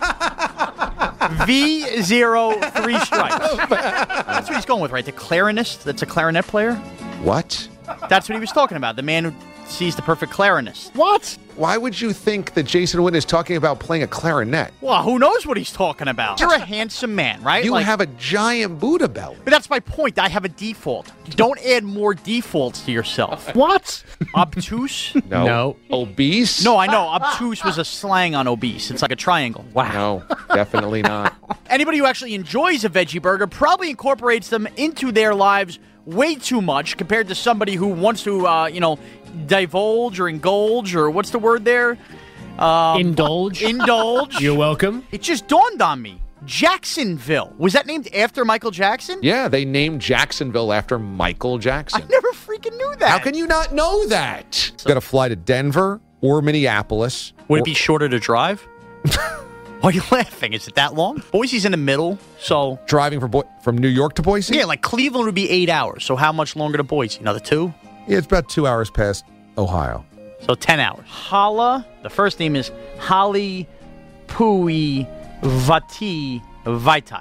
V, zero, three stripes. That's what he's going with, right? The clarinist? That's a clarinet player? What? That's what he was talking about. The man who sees the perfect clarinist. What? Why would you think that Jason Witten is talking about playing a clarinet? Well, who knows what he's talking about? You're a handsome man, right? You like, have a giant Buddha belly. But that's my point. I have a default. Don't add more defaults to yourself. What? Obtuse? No. No. Obese? No, I know. Obtuse was a slang on obese. It's like a triangle. Wow. No, definitely not. Anybody who actually enjoys a veggie burger probably incorporates them into their lives way too much compared to somebody who wants to, uh, you know, divulge or indulge or what's the word there? Um, indulge. Indulge. You're welcome. It just dawned on me. Jacksonville. Was that named after Michael Jackson? Yeah, they named Jacksonville after Michael Jackson. I never freaking knew that. How can you not know that? So, got to fly to Denver or Minneapolis. Would or- it be shorter to drive? Why are you laughing? Is it that long? Boise's in the middle, so... Driving from, Bo- from New York to Boise? Yeah, like Cleveland would be eight hours. So how much longer to Boise? Another two? Yeah, it's about two hours past Ohio. So ten hours. Hala, the first name is Holly Pui Vati Vaitai.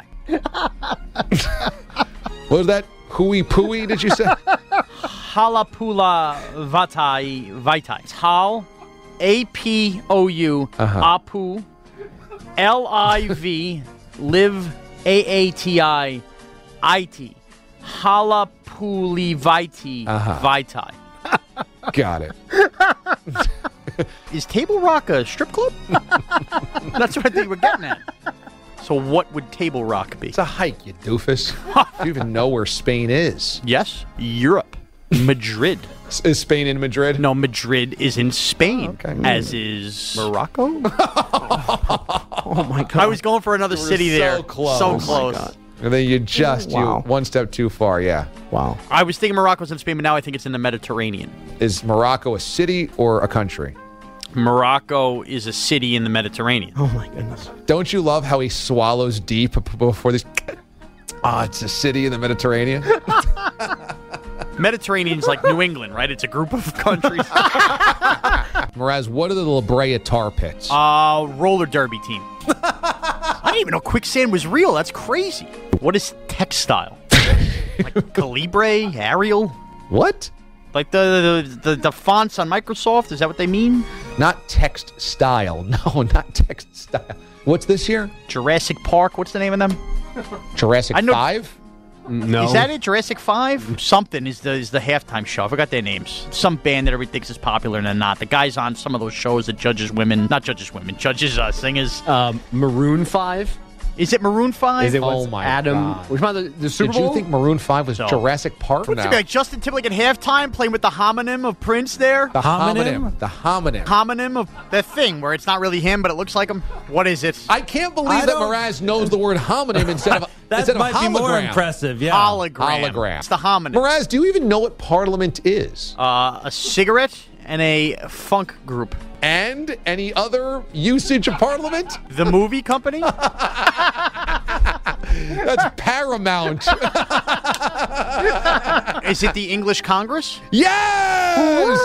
What was that? Hui Pui, did you say? Halapula Vatai Vaitai. It's Hal, A P O U, Uh-huh. Apu, L I V, live, A A T I, I T. Halapuli Vaiti Uh-huh. Vaitai. Got it. Is Table Rock a strip club? That's what I think we're getting at. So what would Table Rock be? It's a hike, you doofus. You even know where Spain is. Yes, Europe. Madrid. Is Spain in Madrid? No, Madrid is in Spain, okay. as is Morocco. Oh my god! I was going for another You were city so there. close. So Oh my close. God. And then you just, Wow. you one step too far, yeah. Wow. I was thinking Morocco's in Spain, but now I think it's in the Mediterranean. Is Morocco a city or a country? Morocco is a city in the Mediterranean. Oh my goodness. Don't you love how he swallows deep before this? Ah, it's a city in the Mediterranean. Mediterranean's like New England, right? It's a group of countries. Mraz, what are the La Brea Tar Pits? Uh, roller derby team. I didn't even know quicksand was real. That's crazy. What is textile? Like Calibre, Arial? What? Like the, the the the fonts on Microsoft? Is that what they mean? Not text style. No, not text style. What's this here? Jurassic Park. What's the name of them? Jurassic I know- five? No. Is that it? Jurassic Five? Something is the is the halftime show. I forgot their names. Some band that everybody thinks is popular and they're not. The guy's on some of those shows that judges women, not judges women, judges uh, singers. Um, Maroon five? Is it Maroon Five? Is it Oh what's my Adam? God. Which one? The, the Super Did Bowl? you think Maroon five was No. Jurassic Park? What's No. it be like Justin Timberlake at halftime playing with the homonym of Prince there? The Homonym? homonym. The homonym. Homonym of that thing where it's not really him, but it looks like him. What is it? I can't believe I that don't- Mraz knows the word homonym instead of That instead might of be more hologram. impressive. Yeah. Hologram. Hologram. It's the homonym. Mraz, do you even know what Parliament is? Uh, a cigarette and a funk group. And any other usage of Parliament? The movie company? That's Paramount. Is it the English Congress? Yes!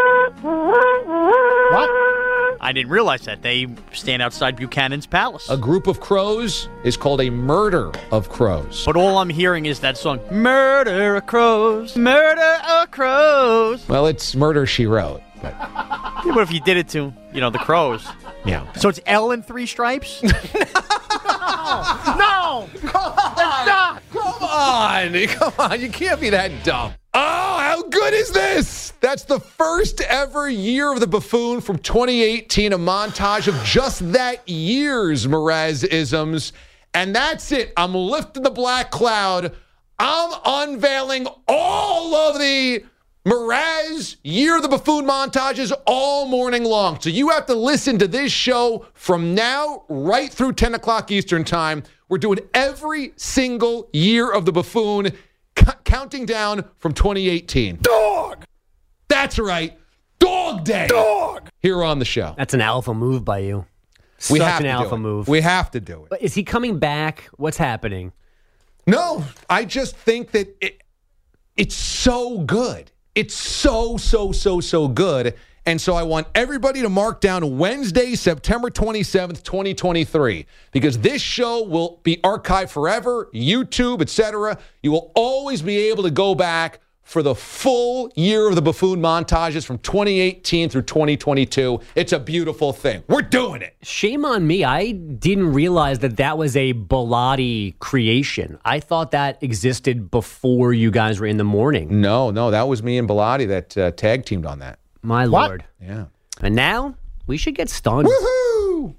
What? I didn't realize that. They stand outside Buchanan's palace. A group of crows is called a murder of crows. But all I'm hearing is that song, Murder of Crows, Murder of Crows. Well, it's Murder, She Wrote. But, yeah, but if you did it to, you know, the crows. Yeah. So it's L in Three Stripes? No! No! Come on! Come on! Come on! You can't be that dumb. Oh, how good is this? That's the first ever Year of the Buffoon from twenty eighteen, a montage of just that year's Mraz-isms. And that's it. I'm lifting the black cloud. I'm unveiling all of the Mraz Year of the Buffoon montages all morning long. So you have to listen to this show from now right through ten o'clock Eastern time. We're doing every single Year of the Buffoon, c- counting down from twenty eighteen. Dog! That's right. Dog Day. Dog! Here on the show. That's an alpha move by you. We Such have an to alpha do it. move. We have to do it. But is he coming back? What's happening? No, I just think that it, it's so good. It's so, so, so, so good. And so I want everybody to mark down Wednesday, September twenty-seventh, twenty twenty-three, because this show will be archived forever, YouTube, et cetera. You will always be able to go back for the full Year of the Buffoon montages from twenty eighteen through twenty twenty-two. It's a beautiful thing. We're doing it. Shame on me. I didn't realize that that was a Bilotti creation. I thought that existed before you guys were in the morning. No, no, that was me and Bilotti that uh, tag teamed on that. My What? Lord. Yeah. And now we should get stunned. Woohoo!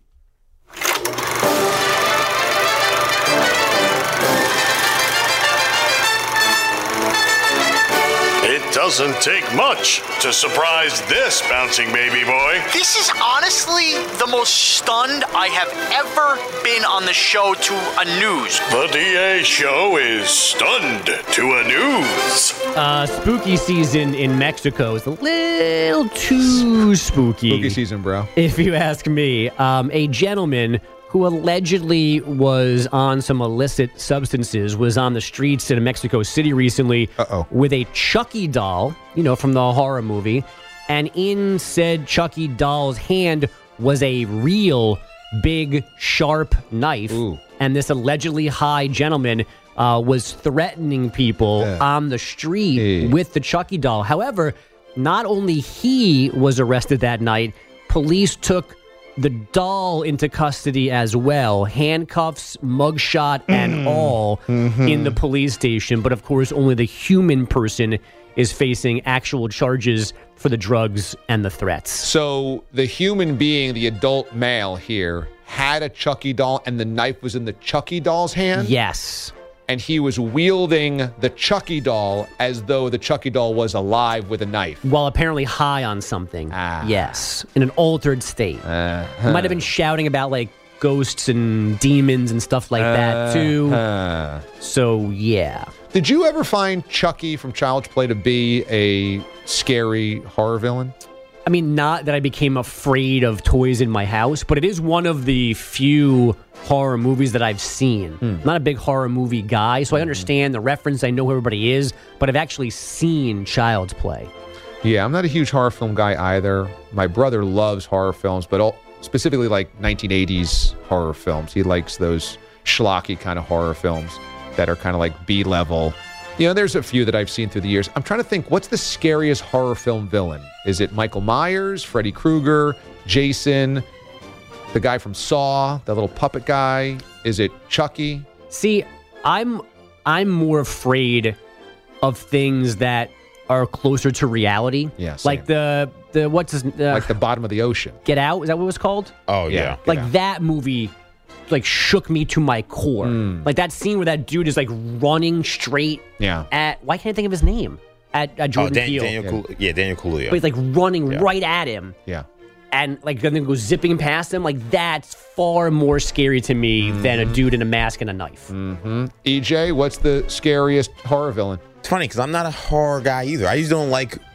It doesn't take much to surprise this bouncing baby boy. This is honestly the most stunned I have ever been on the show to a news. The D A show is stunned to a news. Uh, spooky season in Mexico is a little too spooky. Spooky season, bro. If you ask me. Um, a gentleman who allegedly was on some illicit substances was on the streets in Mexico City recently Uh-oh. with a Chucky doll, you know, from the horror movie. And in said Chucky doll's hand was a real big, sharp knife. Ooh. And this allegedly high gentleman uh, was threatening people Yeah. on the street Hey. with the Chucky doll. However, not only he was arrested that night, police took the doll into custody as well. Handcuffs, mugshot, and all Mm-hmm. in the police station. But of course, only the human person is facing actual charges for the drugs and the threats. So the human being, the adult male here, had a Chucky doll and the knife was in the Chucky doll's hand? Yes. And he was wielding the Chucky doll as though the Chucky doll was alive with a knife. While apparently high on something. Ah. Yes. In an altered state. Uh-huh. Might have been shouting about like ghosts and demons and stuff like that too. Uh-huh. So yeah. Did you ever find Chucky from Child's Play to be a scary horror villain? I mean, not that I became afraid of toys in my house, but it is one of the few horror movies that I've seen. Hmm. I'm not a big horror movie guy, so I understand the reference. I know who everybody is, but I've actually seen Child's Play. Yeah, I'm not a huge horror film guy either. My brother loves horror films, but all, specifically like nineteen eighties horror films. He likes those schlocky kind of horror films that are kind of like B-level. You know, there's a few that I've seen through the years. I'm trying to think, what's the scariest horror film villain? Is it Michael Myers, Freddy Krueger, Jason, the guy from Saw, the little puppet guy? Is it Chucky? See, I'm I'm more afraid of things that are closer to reality. Yeah, same. like the the what's his uh, Like the bottom of the ocean. Get Out? Is that what it was called? Oh, Yeah. yeah. Like that movie like shook me to my core. Mm. Like that scene where that dude is like running straight Yeah. at why can't I think of his name? At, at Oh, Jordan Dan- Peele. Daniel Cool- yeah, Daniel Kaluuya. But he's like running Yeah. right at him. Yeah. And like then goes zipping past him. Like that's far more scary to me than a dude in a mask and a knife. Mm-hmm. E J, what's the scariest horror villain? It's funny because I'm not a horror guy either. I usually don't like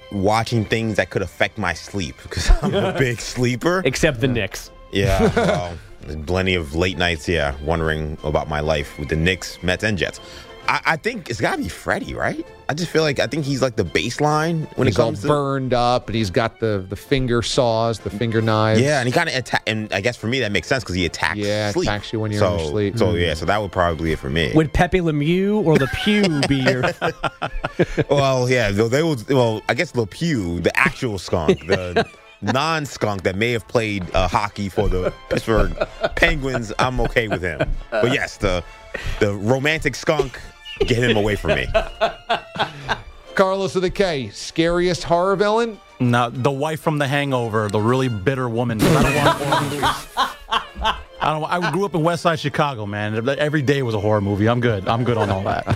watching things that could affect my sleep because I'm a big sleeper. Except the Knicks. Yeah, well, there's plenty of late nights, yeah, wondering about my life with the Knicks, Mets, and Jets. I, I think it's got to be Freddie, right? I just feel like I think he's like the baseline when he's it comes all to burned up, and he's got the, the finger saws, the finger knives. Yeah, and he kind of attack. And I guess for me that makes sense because he attacks. Yeah, sleep. attacks you when you're so, in your sleep. So Mm. yeah, so that would probably be it for me. Would Pepe Lemieux or Le Pew be your? Well, yeah, though they would. Well, I guess Le Pew, the actual skunk, the non-skunk that may have played uh, hockey for the Pittsburgh Penguins. I'm okay with him. But yes, the the romantic skunk, get him away from me. Carlos of the K, scariest horror villain? No, the wife from The Hangover, the really bitter woman. I don't want horror movies. I don't. I grew up in West Side Chicago, man. Every day was a horror movie. I'm good. I'm good on all that.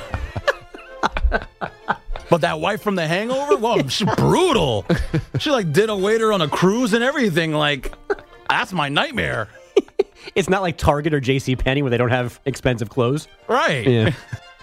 But that wife from The Hangover, well, she's brutal. She like did a waiter on a cruise and everything. Like, that's my nightmare. It's not like Target or JCPenney where they don't have expensive clothes. Right. Yeah.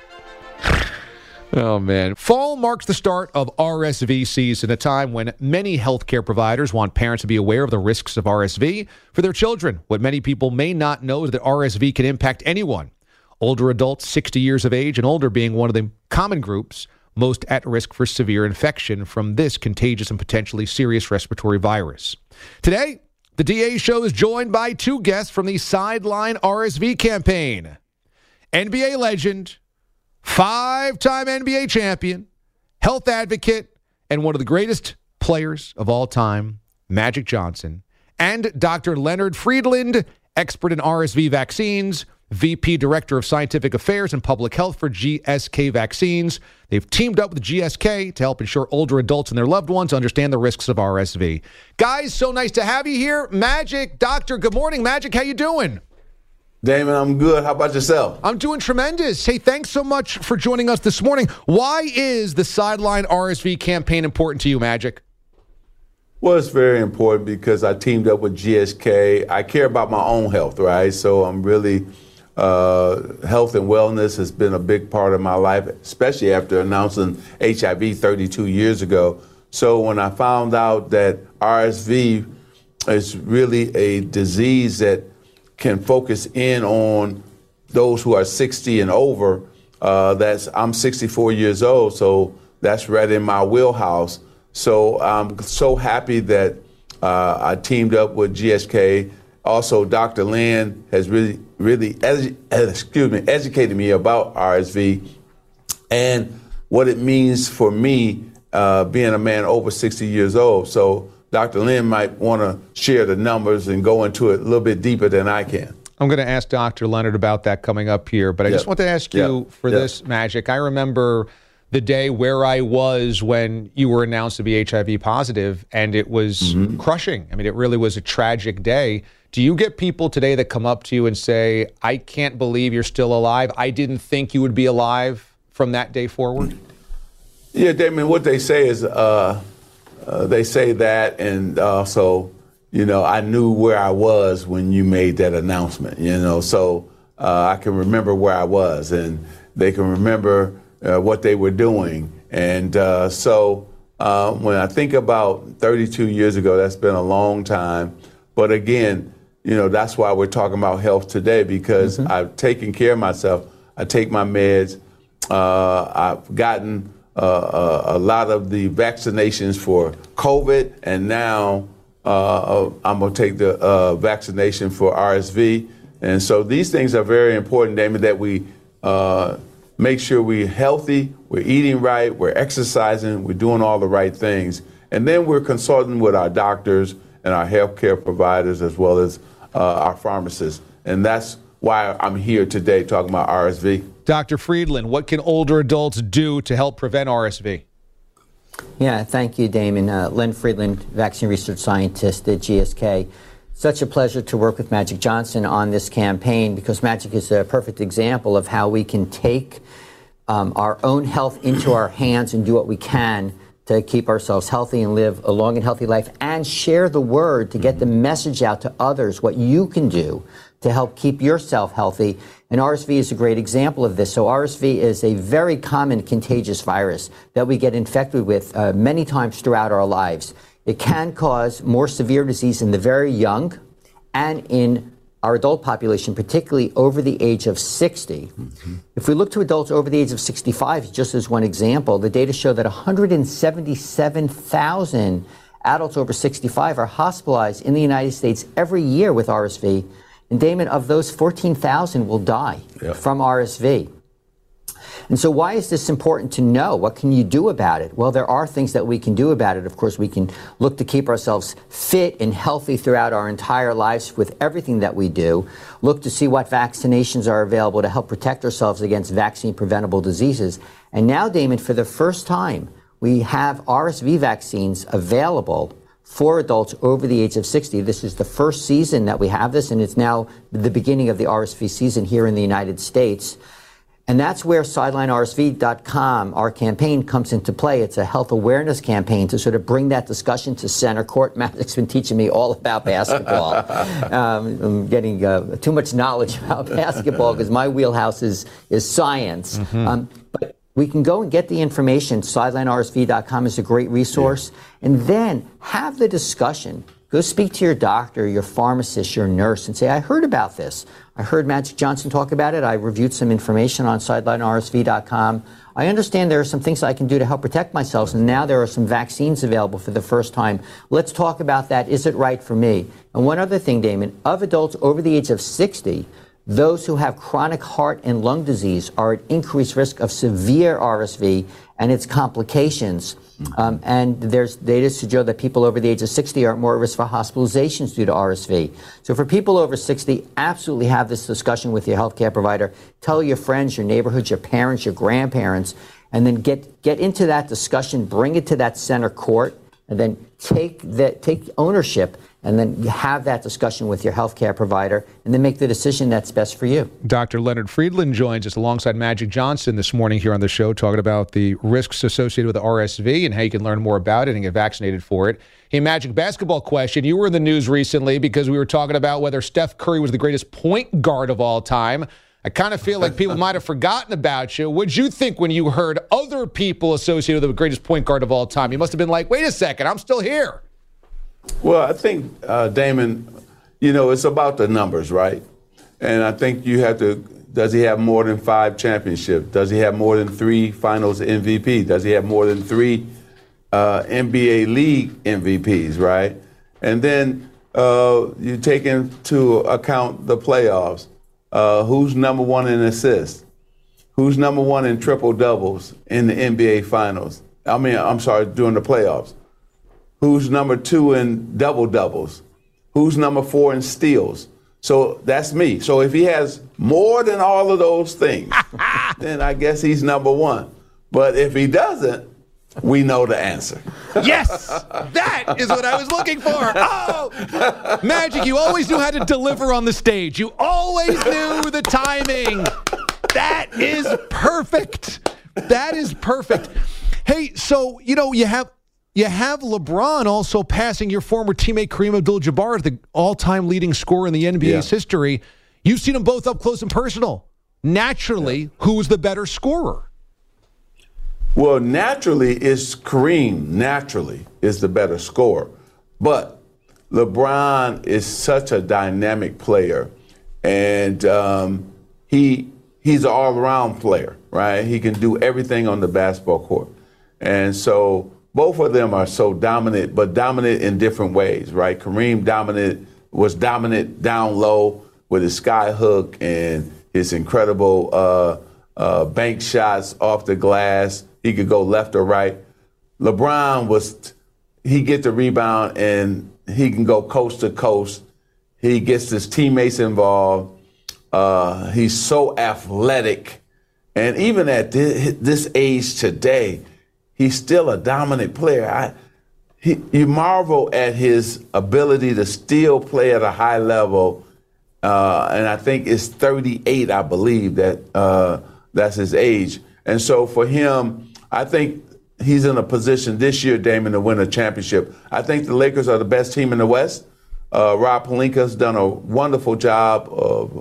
Oh, man. Fall marks the start of R S V season, a time when many healthcare providers want parents to be aware of the risks of R S V for their children. What many people may not know is that R S V can impact anyone. Older adults, sixty years of age and older being one of the common groups most at risk for severe infection from this contagious and potentially serious respiratory virus. Today, the D A show is joined by two guests from the Sideline R S V campaign. N B A legend, five-time N B A champion, health advocate, and one of the greatest players of all time, Magic Johnson, and Doctor Leonard Friedland, expert in R S V vaccines, V P Director of Scientific Affairs and Public Health for G S K Vaccines. They've teamed up with G S K to help ensure older adults and their loved ones understand the risks of R S V. Guys, so nice to have you here. Magic, Doctor, good morning. Magic, how you doing? Damon, I'm good. How about yourself? I'm doing tremendous. Hey, thanks so much for joining us this morning. Why is the Sideline R S V campaign important to you, Magic? Well, it's very important because I teamed up with G S K. I care about my own health, right? So I'm really, uh, health and wellness has been a big part of my life, especially after announcing H I V thirty-two years ago. So when I found out that R S V is really a disease that can focus in on those who are sixty and over. Uh, that's I'm sixty-four years old, so that's right in my wheelhouse. So I'm so happy that uh, I teamed up with G S K. Also, Doctor Lynn has really, really, edu- excuse me, educated me about R S V and what it means for me uh, being a man over sixty years old. So Doctor Lynn might want to share the numbers and go into it a little bit deeper than I can. I'm going to ask Doctor Leonard about that coming up here, but I Yep. just want to ask you Yep. for Yep. this, Magic. I remember the day where I was when you were announced to be H I V positive, and it was Mm-hmm. crushing. I mean, it really was a tragic day. Do you get people today that come up to you and say, I can't believe you're still alive. I didn't think you would be alive from that day forward? Yeah, Damon, what they say is uh, uh, they say that, and also, you know, I knew where I was when you made that announcement, you know, so uh, I can remember where I was, and they can remember uh, what they were doing. And uh, so uh, when I think about thirty-two years ago, that's been a long time. But again, you know, that's why we're talking about health today, because mm-hmm. I've taken care of myself. I take my meds. Uh, I've gotten uh, a, a lot of the vaccinations for COVID, and now uh, I'm going to take the uh, vaccination for R S V. And so these things are very important, Damon, that we uh, make sure we're healthy, we're eating right, we're exercising, we're doing all the right things. And then we're consulting with our doctors and our healthcare providers, as well as uh, our pharmacists. And that's why I'm here today talking about R S V. Doctor Friedland, what can older adults do to help prevent R S V? Yeah, thank you, Damon. Uh, Len Friedland, vaccine research scientist at G S K. Such a pleasure to work with Magic Johnson on this campaign, because Magic is a perfect example of how we can take um, our own health into our hands and do what we can to keep ourselves healthy and live a long and healthy life, and share the word to get the message out to others, what you can do to help keep yourself healthy And R S V is a great example of this. So R S V is a very common contagious virus that we get infected with uh, many times throughout our lives. It can cause more severe disease in the very young and in our adult population, particularly over the age of sixty. Mm-hmm. If we look to adults over the age of sixty-five, just as one example, the data show that one hundred seventy-seven thousand adults over sixty-five are hospitalized in the United States every year with R S V. And Damon, of those, fourteen thousand will die yep. from R S V. And so why is this important to know? What can you do about it? Well, there are things that we can do about it. Of course, we can look to keep ourselves fit and healthy throughout our entire lives with everything that we do. Look to see what vaccinations are available to help protect ourselves against vaccine-preventable diseases. And now, Damon, for the first time, we have R S V vaccines available for adults over the age of sixty. This is the first season that we have this, and it's now the beginning of the R S V season here in the United States. And that's where sideline R S V dot com, our campaign, comes into play. It's a health awareness campaign to sort of bring that discussion to center court. Magic's been teaching me all about basketball. um, I'm getting uh, too much knowledge about basketball because my wheelhouse is, is science. Mm-hmm. Um, but we can go and get the information. sideline R S V dot com is a great resource. Yeah. And then have the discussion. Go speak to your doctor, your pharmacist, your nurse, and say, I heard about this. I heard Magic Johnson talk about it. I reviewed some information on sideline R S V dot com. I understand there are some things I can do to help protect myself, and now there are some vaccines available for the first time. Let's talk about that. Is it right for me? And one other thing, Damon, of adults over the age of sixty, those who have chronic heart and lung disease are at increased risk of severe R S V and its complications. Um, and there's data to show that people over the age of sixty are at more risk for hospitalizations due to R S V. So for people over sixty, absolutely have this discussion with your healthcare provider. Tell your friends, your neighborhoods, your parents, your grandparents, and then get, get into that discussion, bring it to that center court, and then take that, take ownership, and then have that discussion with your healthcare provider, and then make the decision that's best for you. Doctor Leonard Friedland joins us alongside Magic Johnson this morning here on the show, talking about the risks associated with R S V and how you can learn more about it and get vaccinated for it. Hey, Magic, basketball question. You were in the news recently because we were talking about whether Steph Curry was the greatest point guard of all time. I kind of feel like people might have forgotten about you. What did you think when you heard other people associated with the greatest point guard of all time? You must have been like, wait a second, I'm still here. Well, I think, uh, Damon, you know, it's about the numbers, right? And I think you have to, does he have more than five championships? Does he have more than three finals M V P? Does he have more than three uh, N B A league M V Ps, right? And then uh, you take into account the playoffs. Uh, who's number one in assists? Who's number one in triple doubles in the N B A finals? I mean, I'm sorry, during the playoffs. Who's number two in double doubles? Who's number four in steals? So that's me. So if he has more than all of those things, then I guess he's number one. But if he doesn't, we know the answer. Yes! That is what I was looking for. Oh! Magic, you always knew how to deliver on the stage. You always knew the timing. That is perfect. That is perfect. Hey, so, you know, you have you have LeBron also passing your former teammate Kareem Abdul-Jabbar, the all-time leading scorer in the N B A's yeah. history. You've seen them both up close and personal. Naturally, yeah. who's the better scorer? Well, naturally, it's Kareem. Naturally, is the better scorer. But LeBron is such a dynamic player, and um, he he's an all-around player, right? He can do everything on the basketball court. And so both of them are so dominant, but dominant in different ways, right? Kareem dominant was dominant down low with his sky hook and his incredible uh, uh, bank shots off the glass. He could go left or right. LeBron was, he get the rebound and he can go coast to coast. He gets his teammates involved. Uh, he's so athletic. And even at this, this age today, he's still a dominant player. I, he, you marvel at his ability to still play at a high level. Uh, and I think it's thirty-eight, I believe, that uh, that's his age. And so for him, I think he's in a position this year, Damon, to win a championship. I think the Lakers are the best team in the West. Uh, Rob Pelinka's done a wonderful job of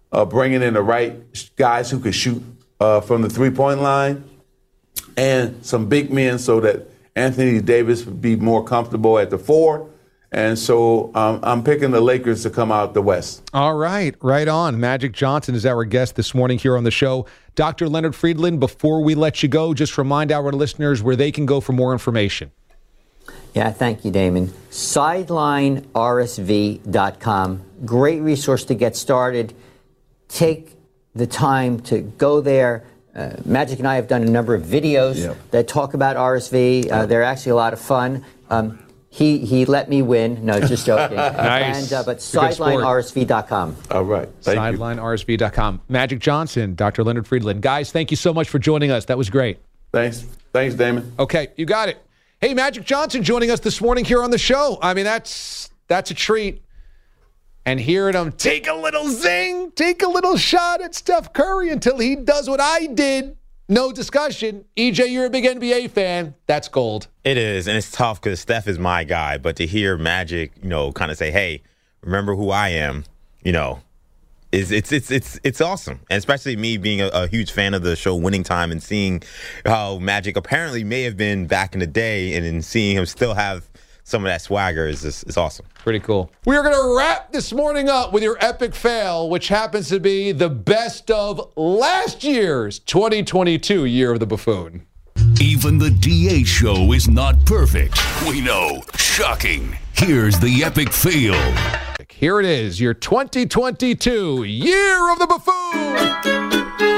uh, bringing in the right guys who could shoot uh, from the three-point line, and some big men so that Anthony Davis would be more comfortable at the four. And so um, I'm picking the Lakers to come out the West. All right, right on. Magic Johnson is our guest this morning here on the show. Doctor Leonard Friedland, before we let you go, just remind our listeners where they can go for more information. Yeah, thank you, Damon. sideline R S V dot com. Great resource to get started. Take the time to go there. Uh, Magic and I have done a number of videos yep. that talk about R S V. Uh, they're actually a lot of fun. Um, he he let me win. No, just joking. Nice. And, uh, but sideline R S V dot com. All right. sideline R S V dot com. Magic Johnson, Doctor Leonard Friedland. Guys, thank you so much for joining us. That was great. Thanks. Thanks, Damon. Okay, you got it. Hey, Magic Johnson joining us this morning here on the show. I mean, that's that's a treat. And hearing him take a little zing, take a little shot at Steph Curry until he does what I did. No discussion. E J, you're a big N B A fan. That's gold. It is, and it's tough because Steph is my guy. But to hear Magic, you know, kind of say, hey, remember who I am, you know, is it's it's it's it's awesome. And especially me being a, a huge fan of the show Winning Time and seeing how Magic apparently may have been back in the day, and then seeing him still have some of that swagger is is, is awesome. Pretty cool. We are going to wrap this morning up with your epic fail, which happens to be the best of last year's twenty twenty-two Year of the Buffoon. Even the D A show is not perfect. We know. Shocking. Here's the epic fail. Here it is, your twenty twenty-two Year of the Buffoon.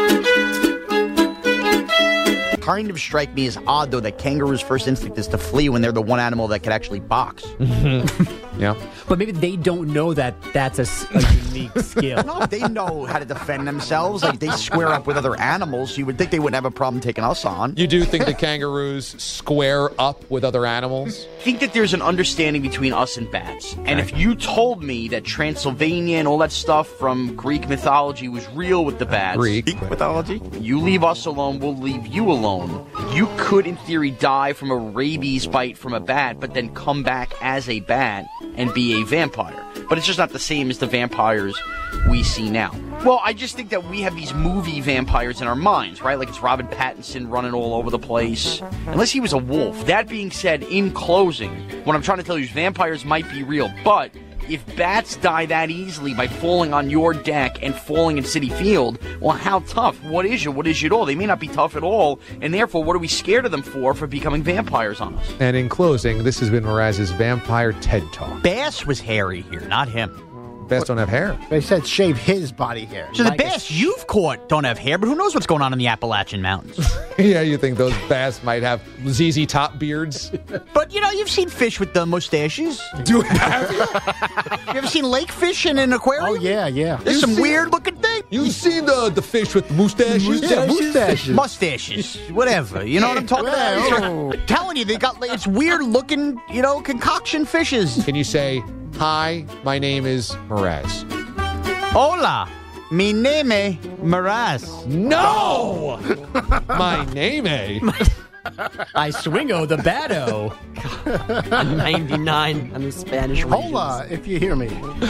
Kind of strike me as odd, though, that kangaroos' first instinct is to flee when they're the one animal that can actually box. Yeah. But maybe they don't know that that's a, a unique skill. No, they know how to defend themselves. Like, they square up with other animals. You would think they wouldn't have a problem taking us on. You do think the kangaroos square up with other animals? I think that there's an understanding between us and bats. And if you told me that Transylvania and all that stuff from Greek mythology was real with the bats, Greek, Greek mythology, you leave us alone, we'll leave you alone. You could, in theory, die from a rabies bite from a bat, but then come back as a bat and be a vampire. But it's just not the same as the vampires we see now. Well, I just think that we have these movie vampires in our minds, right? Like it's Robert Pattinson running all over the place. Unless he was a wolf. That being said, in closing, what I'm trying to tell you is vampires might be real, but if bats die that easily by falling on your deck and falling in Citi Field, well, how tough? What is you? What is you at all? They may not be tough at all, and therefore, what are we scared of them for, for becoming vampires on us? And in closing, this has been Mraz's Vampire TED Talk. Bass was hairy here, not him. Bass don't have hair. They said shave his body hair. So the bass you've caught don't have hair, but who knows what's going on in the Appalachian Mountains? Yeah, you think those bass might have Z Z Top beards? But, you know, you've seen fish with the mustaches. Do have you? You ever seen lake fish in an aquarium? Oh, yeah, yeah. There's You've some seen- weird-looking things. You've seen the, the fish with mustaches? Yeah, mustaches. Mustaches. Whatever. You know what I'm talking Yeah, about? oh. I'm telling you, they got, it's weird-looking, you know, concoction fishes. Can you say, hi, my name is Mraz? Hola. Mi name Mraz. No! My name, eh? I swingo the batto. A ninety-nine on the Spanish regions. Hola, if you hear me.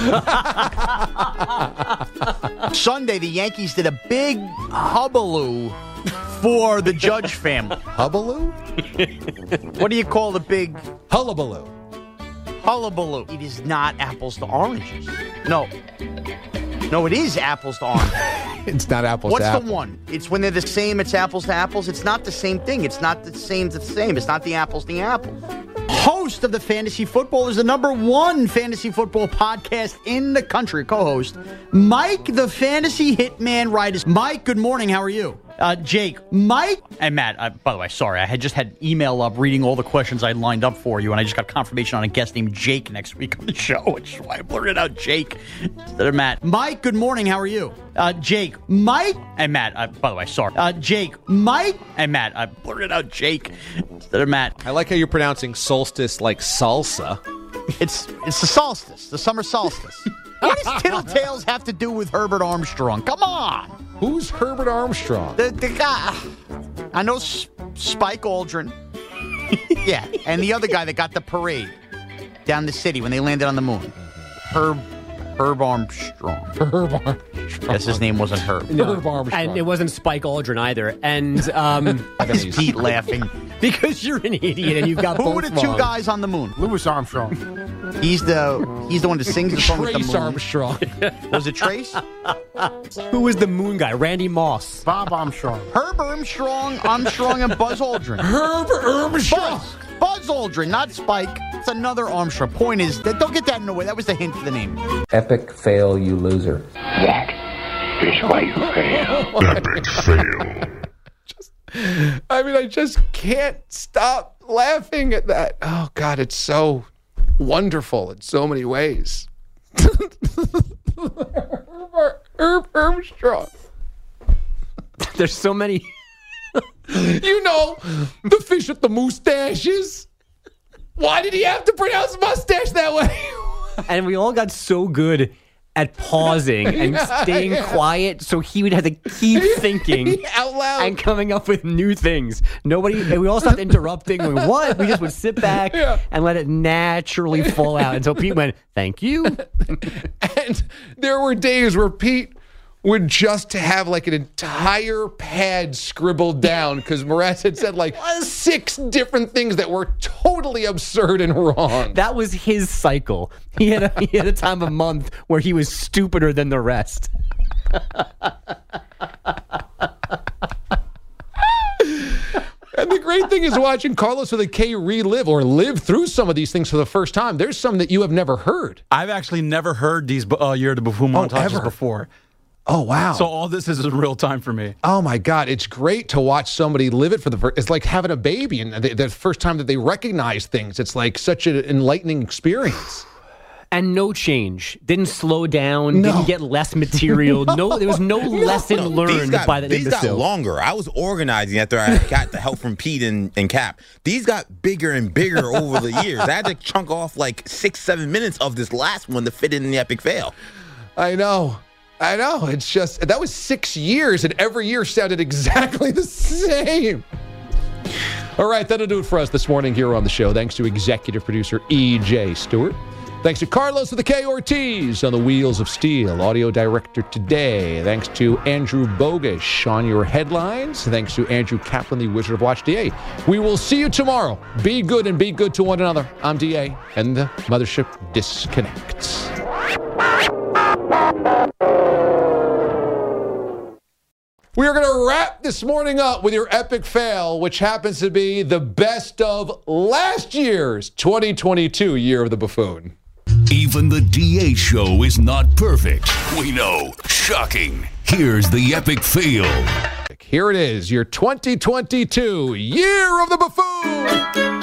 Sunday, the Yankees did a big hubbaloo for the Judge family. Hubbaloo? What do you call the big Hullabaloo. hullabaloo? It is not apples to oranges. No. No, it is apples to oranges. It's not apples What's to the apple. one? It's when they're the same, it's apples to apples. It's not the same thing. It's not the same to the same. It's not the apples to the apples. Host of the Fantasy Football is the number one fantasy football podcast in the country. Co-host, Mike the Fantasy Hitman Riders. Mike, good morning. How are you? Uh, Jake, Mike, and Matt, uh, by the way, sorry, I had just had email up reading all the questions I lined up for you, and I just got confirmation on a guest named Jake next week on the show, which is why I blurted out Jake instead of Matt. Mike, good morning. How are you? Uh, Jake, Mike, and Matt, uh, by the way, sorry. Uh, Jake, Mike, and Matt, I blurted out Jake instead of Matt. I like how you're pronouncing solstice like salsa. It's it's the solstice, the summer solstice. What does Tiddletails have to do with Herbert Armstrong? Come on. Who's Herbert Armstrong? The, the guy. I know S- Spike Aldrin. Yeah, and the other guy that got the parade down the city when they landed on the moon. Herb Herb Armstrong. Herb Armstrong. Yes, his name wasn't Herb. No. Herb Armstrong. And it wasn't Spike Aldrin either. And um, is Pete laughing? Because you're an idiot and you've got Who both were the two wrong. guys on the moon? Louis Armstrong. He's the he's the one that sings the song with the Trace moon. Armstrong. Was it Trace? Who was the moon guy? Randy Moss. Bob Armstrong. Herb Armstrong, Armstrong, and Buzz Aldrin. Herb Armstrong. Buzz, Buzz Aldrin, not Spike. It's another Armstrong. Point is, that don't get that in the way. That was the hint for the name. Epic fail, you loser. That is why you fail. Epic fail. Just, I mean, I just can't stop laughing at that. Oh, God, it's so wonderful in so many ways. Herb, Herb Armstrong. There's so many. You know, the fish with the mustaches. Why did he have to pronounce mustache that way? And we all got so good at pausing and Yeah, staying yeah. quiet, so he would have to keep thinking Out loud. and coming up with new things. Nobody, and we all stopped interrupting. Going, what? We just would sit back Yeah. and let it naturally fall out until Pete went, "Thank you." And there were days where Pete would just have like an entire pad scribbled down because Mraz had said like six different things that were totally absurd and wrong. That was his cycle. He had a, he had a time of month where he was stupider than the rest. And the great thing is watching Carlos with a K relive or live through some of these things for the first time. There's some that you have never heard. I've actually never heard these uh, Year of the Buffoon montages ever? before. Oh, wow. So all this is in real time for me. Oh, my God. It's great to watch somebody live it for the first. It's like having a baby and the, the first time that they recognize things. It's like such an enlightening experience. And no change. Didn't slow down. No. Didn't get less material. No, there was no lesson No, learned these got, by the These got imbecile. longer. I was organizing after I got the help from Pete and, and Cap. These got bigger and bigger over the years. I had to chunk off like six, seven minutes of this last one to fit in the epic fail. I know. I know. It's just, that was six years, and every year sounded exactly the same. All right, that'll do it for us this morning here on the show. Thanks to executive producer E J Stewart. Thanks to Carlos of the K Ortiz on the Wheels of Steel, audio director today. Thanks to Andrew Bogish on your headlines. Thanks to Andrew Kaplan, the Wizard of Watch D A. We will see you tomorrow. Be good and be good to one another. I'm D A, and the Mothership disconnects. We are going to wrap this morning up with your epic fail, which happens to be the best of last year's twenty twenty-two Year of the Buffoon. Even the D A show is not perfect. We know. Shocking. Here's the epic fail. Here it is, your twenty twenty-two Year of the Buffoon.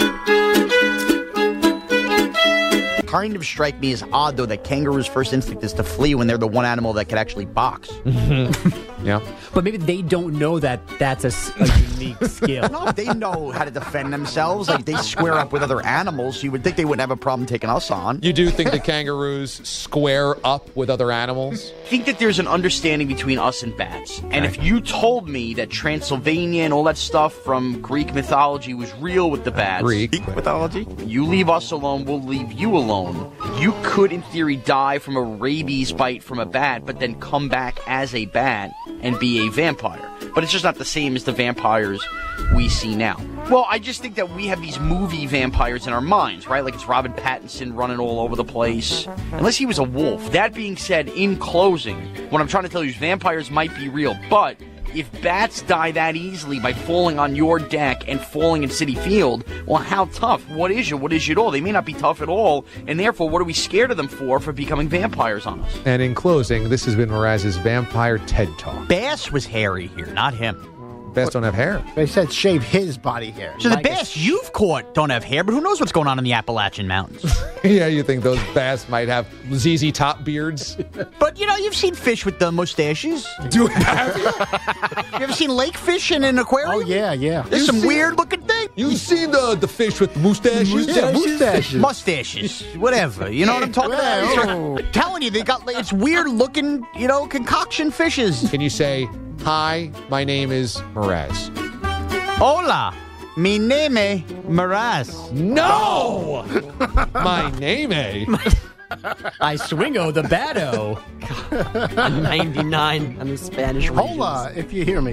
Kind of strike me as odd, though, that kangaroos' first instinct is to flee when they're the one animal that can actually box. Yeah. But maybe they don't know that that's a, s- a unique skill. No, they know how to defend themselves. Like, they square up with other animals. You would think they wouldn't have a problem taking us on. You do think the kangaroos square up with other animals? I think that there's an understanding between us and bats. And if you told me that Transylvania and all that stuff from Greek mythology was real with the bats, Greek mythology, you leave us alone, we'll leave you alone. You could, in theory, die from a rabies bite from a bat, but then come back as a bat and be a vampire. But it's just not the same as the vampires we see now. Well, I just think that we have these movie vampires in our minds, right? Like it's Robert Pattinson running all over the place. Unless he was a wolf. That being said, in closing, what I'm trying to tell you is vampires might be real, but if bats die that easily by falling on your deck and falling in Citi Field, well, how tough? What is you? What is you at all? They may not be tough at all, and therefore, what are we scared of them for, for becoming vampires on us? And in closing, this has been Mraz's Vampire TED Talk. Bass was hairy here, not him. Bass don't have hair. They said shave his body hair. So the Like bass you've caught don't have hair, but who knows what's going on in the Appalachian Mountains? Yeah, you think those bass might have Z Z Top beards? But, you know, you've seen fish with the mustaches. Do have you? You ever seen lake fish in an aquarium? Oh, yeah, yeah. There's You some see- weird-looking things. You've seen the, the fish with mustaches? Yeah, mustaches. Mustaches, whatever. You know what I'm talking about? Oh. I'm telling you, they got it's weird looking, you know, concoction fishes. Can you say, hi, my name is Mraz? Hola, mi name Maraz. No! My name, eh? I swingo the batto. A ninety-nine on the Spanish regions. Hola, if you hear me.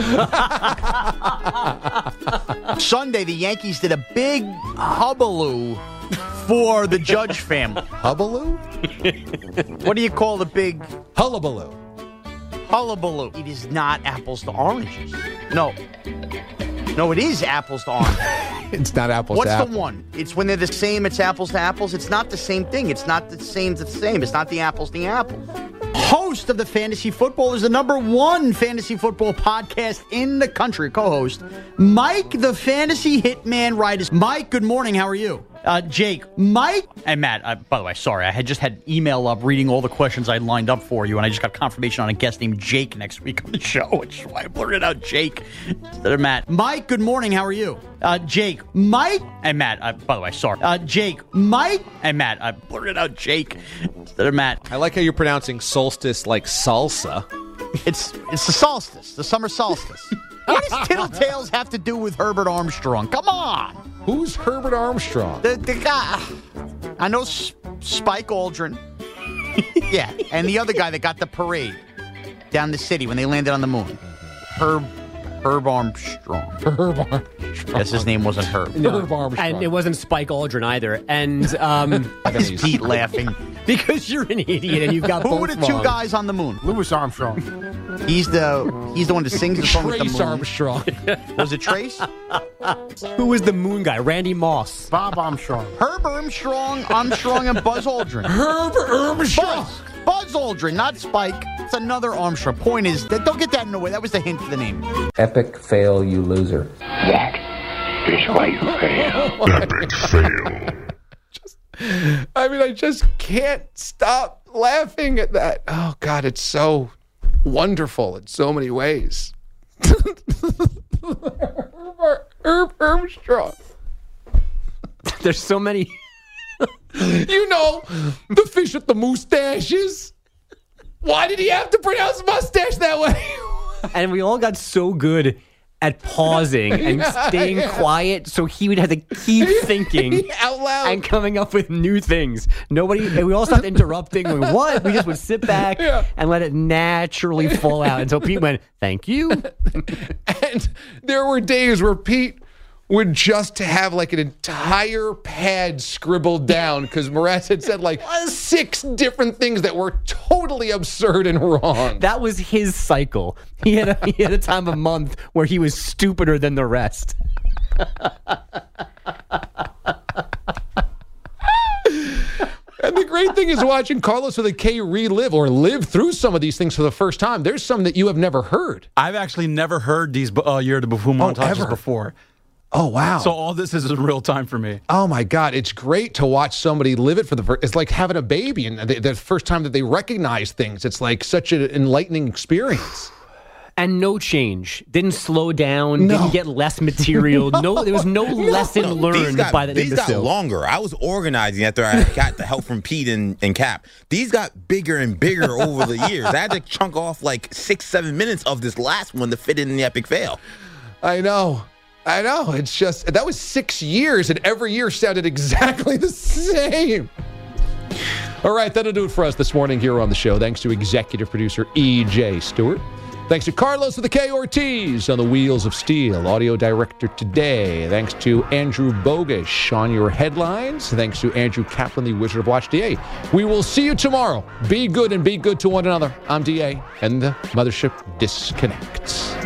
Sunday, the Yankees did a big hullabaloo for the Judge family. Hullabaloo? What do you call the big hullabaloo? Hullabaloo. It is not apples to oranges. No. No, it is apples to oranges. It's not apples What's to the apples. one? It's when they're the same, it's apples to apples. It's not the same thing. It's not the same to the same. It's not the apples to the apples. Host of the Fantasy Football is the number one fantasy football podcast in the country. Co-host, Mike the Fantasy Hitman Writers. Mike, good morning. How are you? Uh, Jake, Mike, and Matt, uh, by the way, sorry, I had just had email up reading all the questions I lined up for you, and I just got confirmation on a guest named Jake next week on the show, which is why I blurted out Jake instead of Matt. Mike, good morning. How are you? Uh, Jake, Mike, and Matt, uh, by the way, sorry. Uh, Jake, Mike, and Matt, I blurted out Jake instead of Matt. I like how you're pronouncing solstice like salsa. It's it's the solstice, the summer solstice. What does Tiddletails have to do with Herbert Armstrong? Come on. Who's Herbert Armstrong? The, the guy. I know S- Spike Aldrin. Yeah, and the other guy that got the parade down the city when they landed on the moon. Herb Herb Armstrong. Herb Armstrong. Yes, his name wasn't Herb. No. Herb Armstrong. And it wasn't Spike Aldrin either. And um, Why is Pete laughing? Because you're an idiot and you've got Who both were the two wrong. guys on the moon? Louis Armstrong. He's the he's the one that sings the song with the Trace moon. Armstrong. Was it Trace? Who was the moon guy? Randy Moss. Bob Armstrong. Herb Armstrong, Armstrong, and Buzz Aldrin. Herb Armstrong. Buzz. Buzz Aldrin, not Spike. It's another Armstrong. Point is, that don't get that in the way. That was the hint for the name. Epic fail, you loser. That is why you fail. Epic fail. Just, I mean, I just can't stop laughing at that. Oh, God, it's so wonderful in so many ways. Herb, Herb Armstrong. There's so many. You know, the fish with the mustaches. Why did he have to pronounce mustache that way? And we all got so good at pausing and Yeah, staying yeah. quiet, so he would have to keep thinking Out loud. and coming up with new things. Nobody, and we all stopped interrupting. Going, what? We just would sit back Yeah. and let it naturally fall out until Pete went, "Thank you." And there were days where Pete would just have like an entire pad scribbled down because Moretz had said like six different things that were totally absurd and wrong. That was his cycle. He had a, he had a time of month where he was stupider than the rest. And the great thing is watching Carlos with a K relive or live through some of these things for the first time. There's some that you have never heard. I've actually never heard these uh, Year of the Buffoon montages ever? before. Oh, wow. So all this is in real time for me. Oh, my God. It's great to watch somebody live it for the first. It's like having a baby and the, the first time that they recognize things. It's like such an enlightening experience. And no change. Didn't slow down. No. Didn't get less material. No, no there was no, lesson No, learned these got, by the These got imbecile. longer. I was organizing after I got the help from Pete and, and Cap. These got bigger and bigger over the years. I had to chunk off like six, seven minutes of this last one to fit in the epic fail. I know. I know. It's just, that was six years, and every year sounded exactly the same. All right, that'll do it for us this morning here on the show. Thanks to executive producer E J Stewart. Thanks to Carlos with the K Ortiz on the Wheels of Steel, audio director today. Thanks to Andrew Bogish on your headlines. Thanks to Andrew Kaplan, the Wizard of Watch D A. We will see you tomorrow. Be good and be good to one another. I'm D A, and the Mothership disconnects.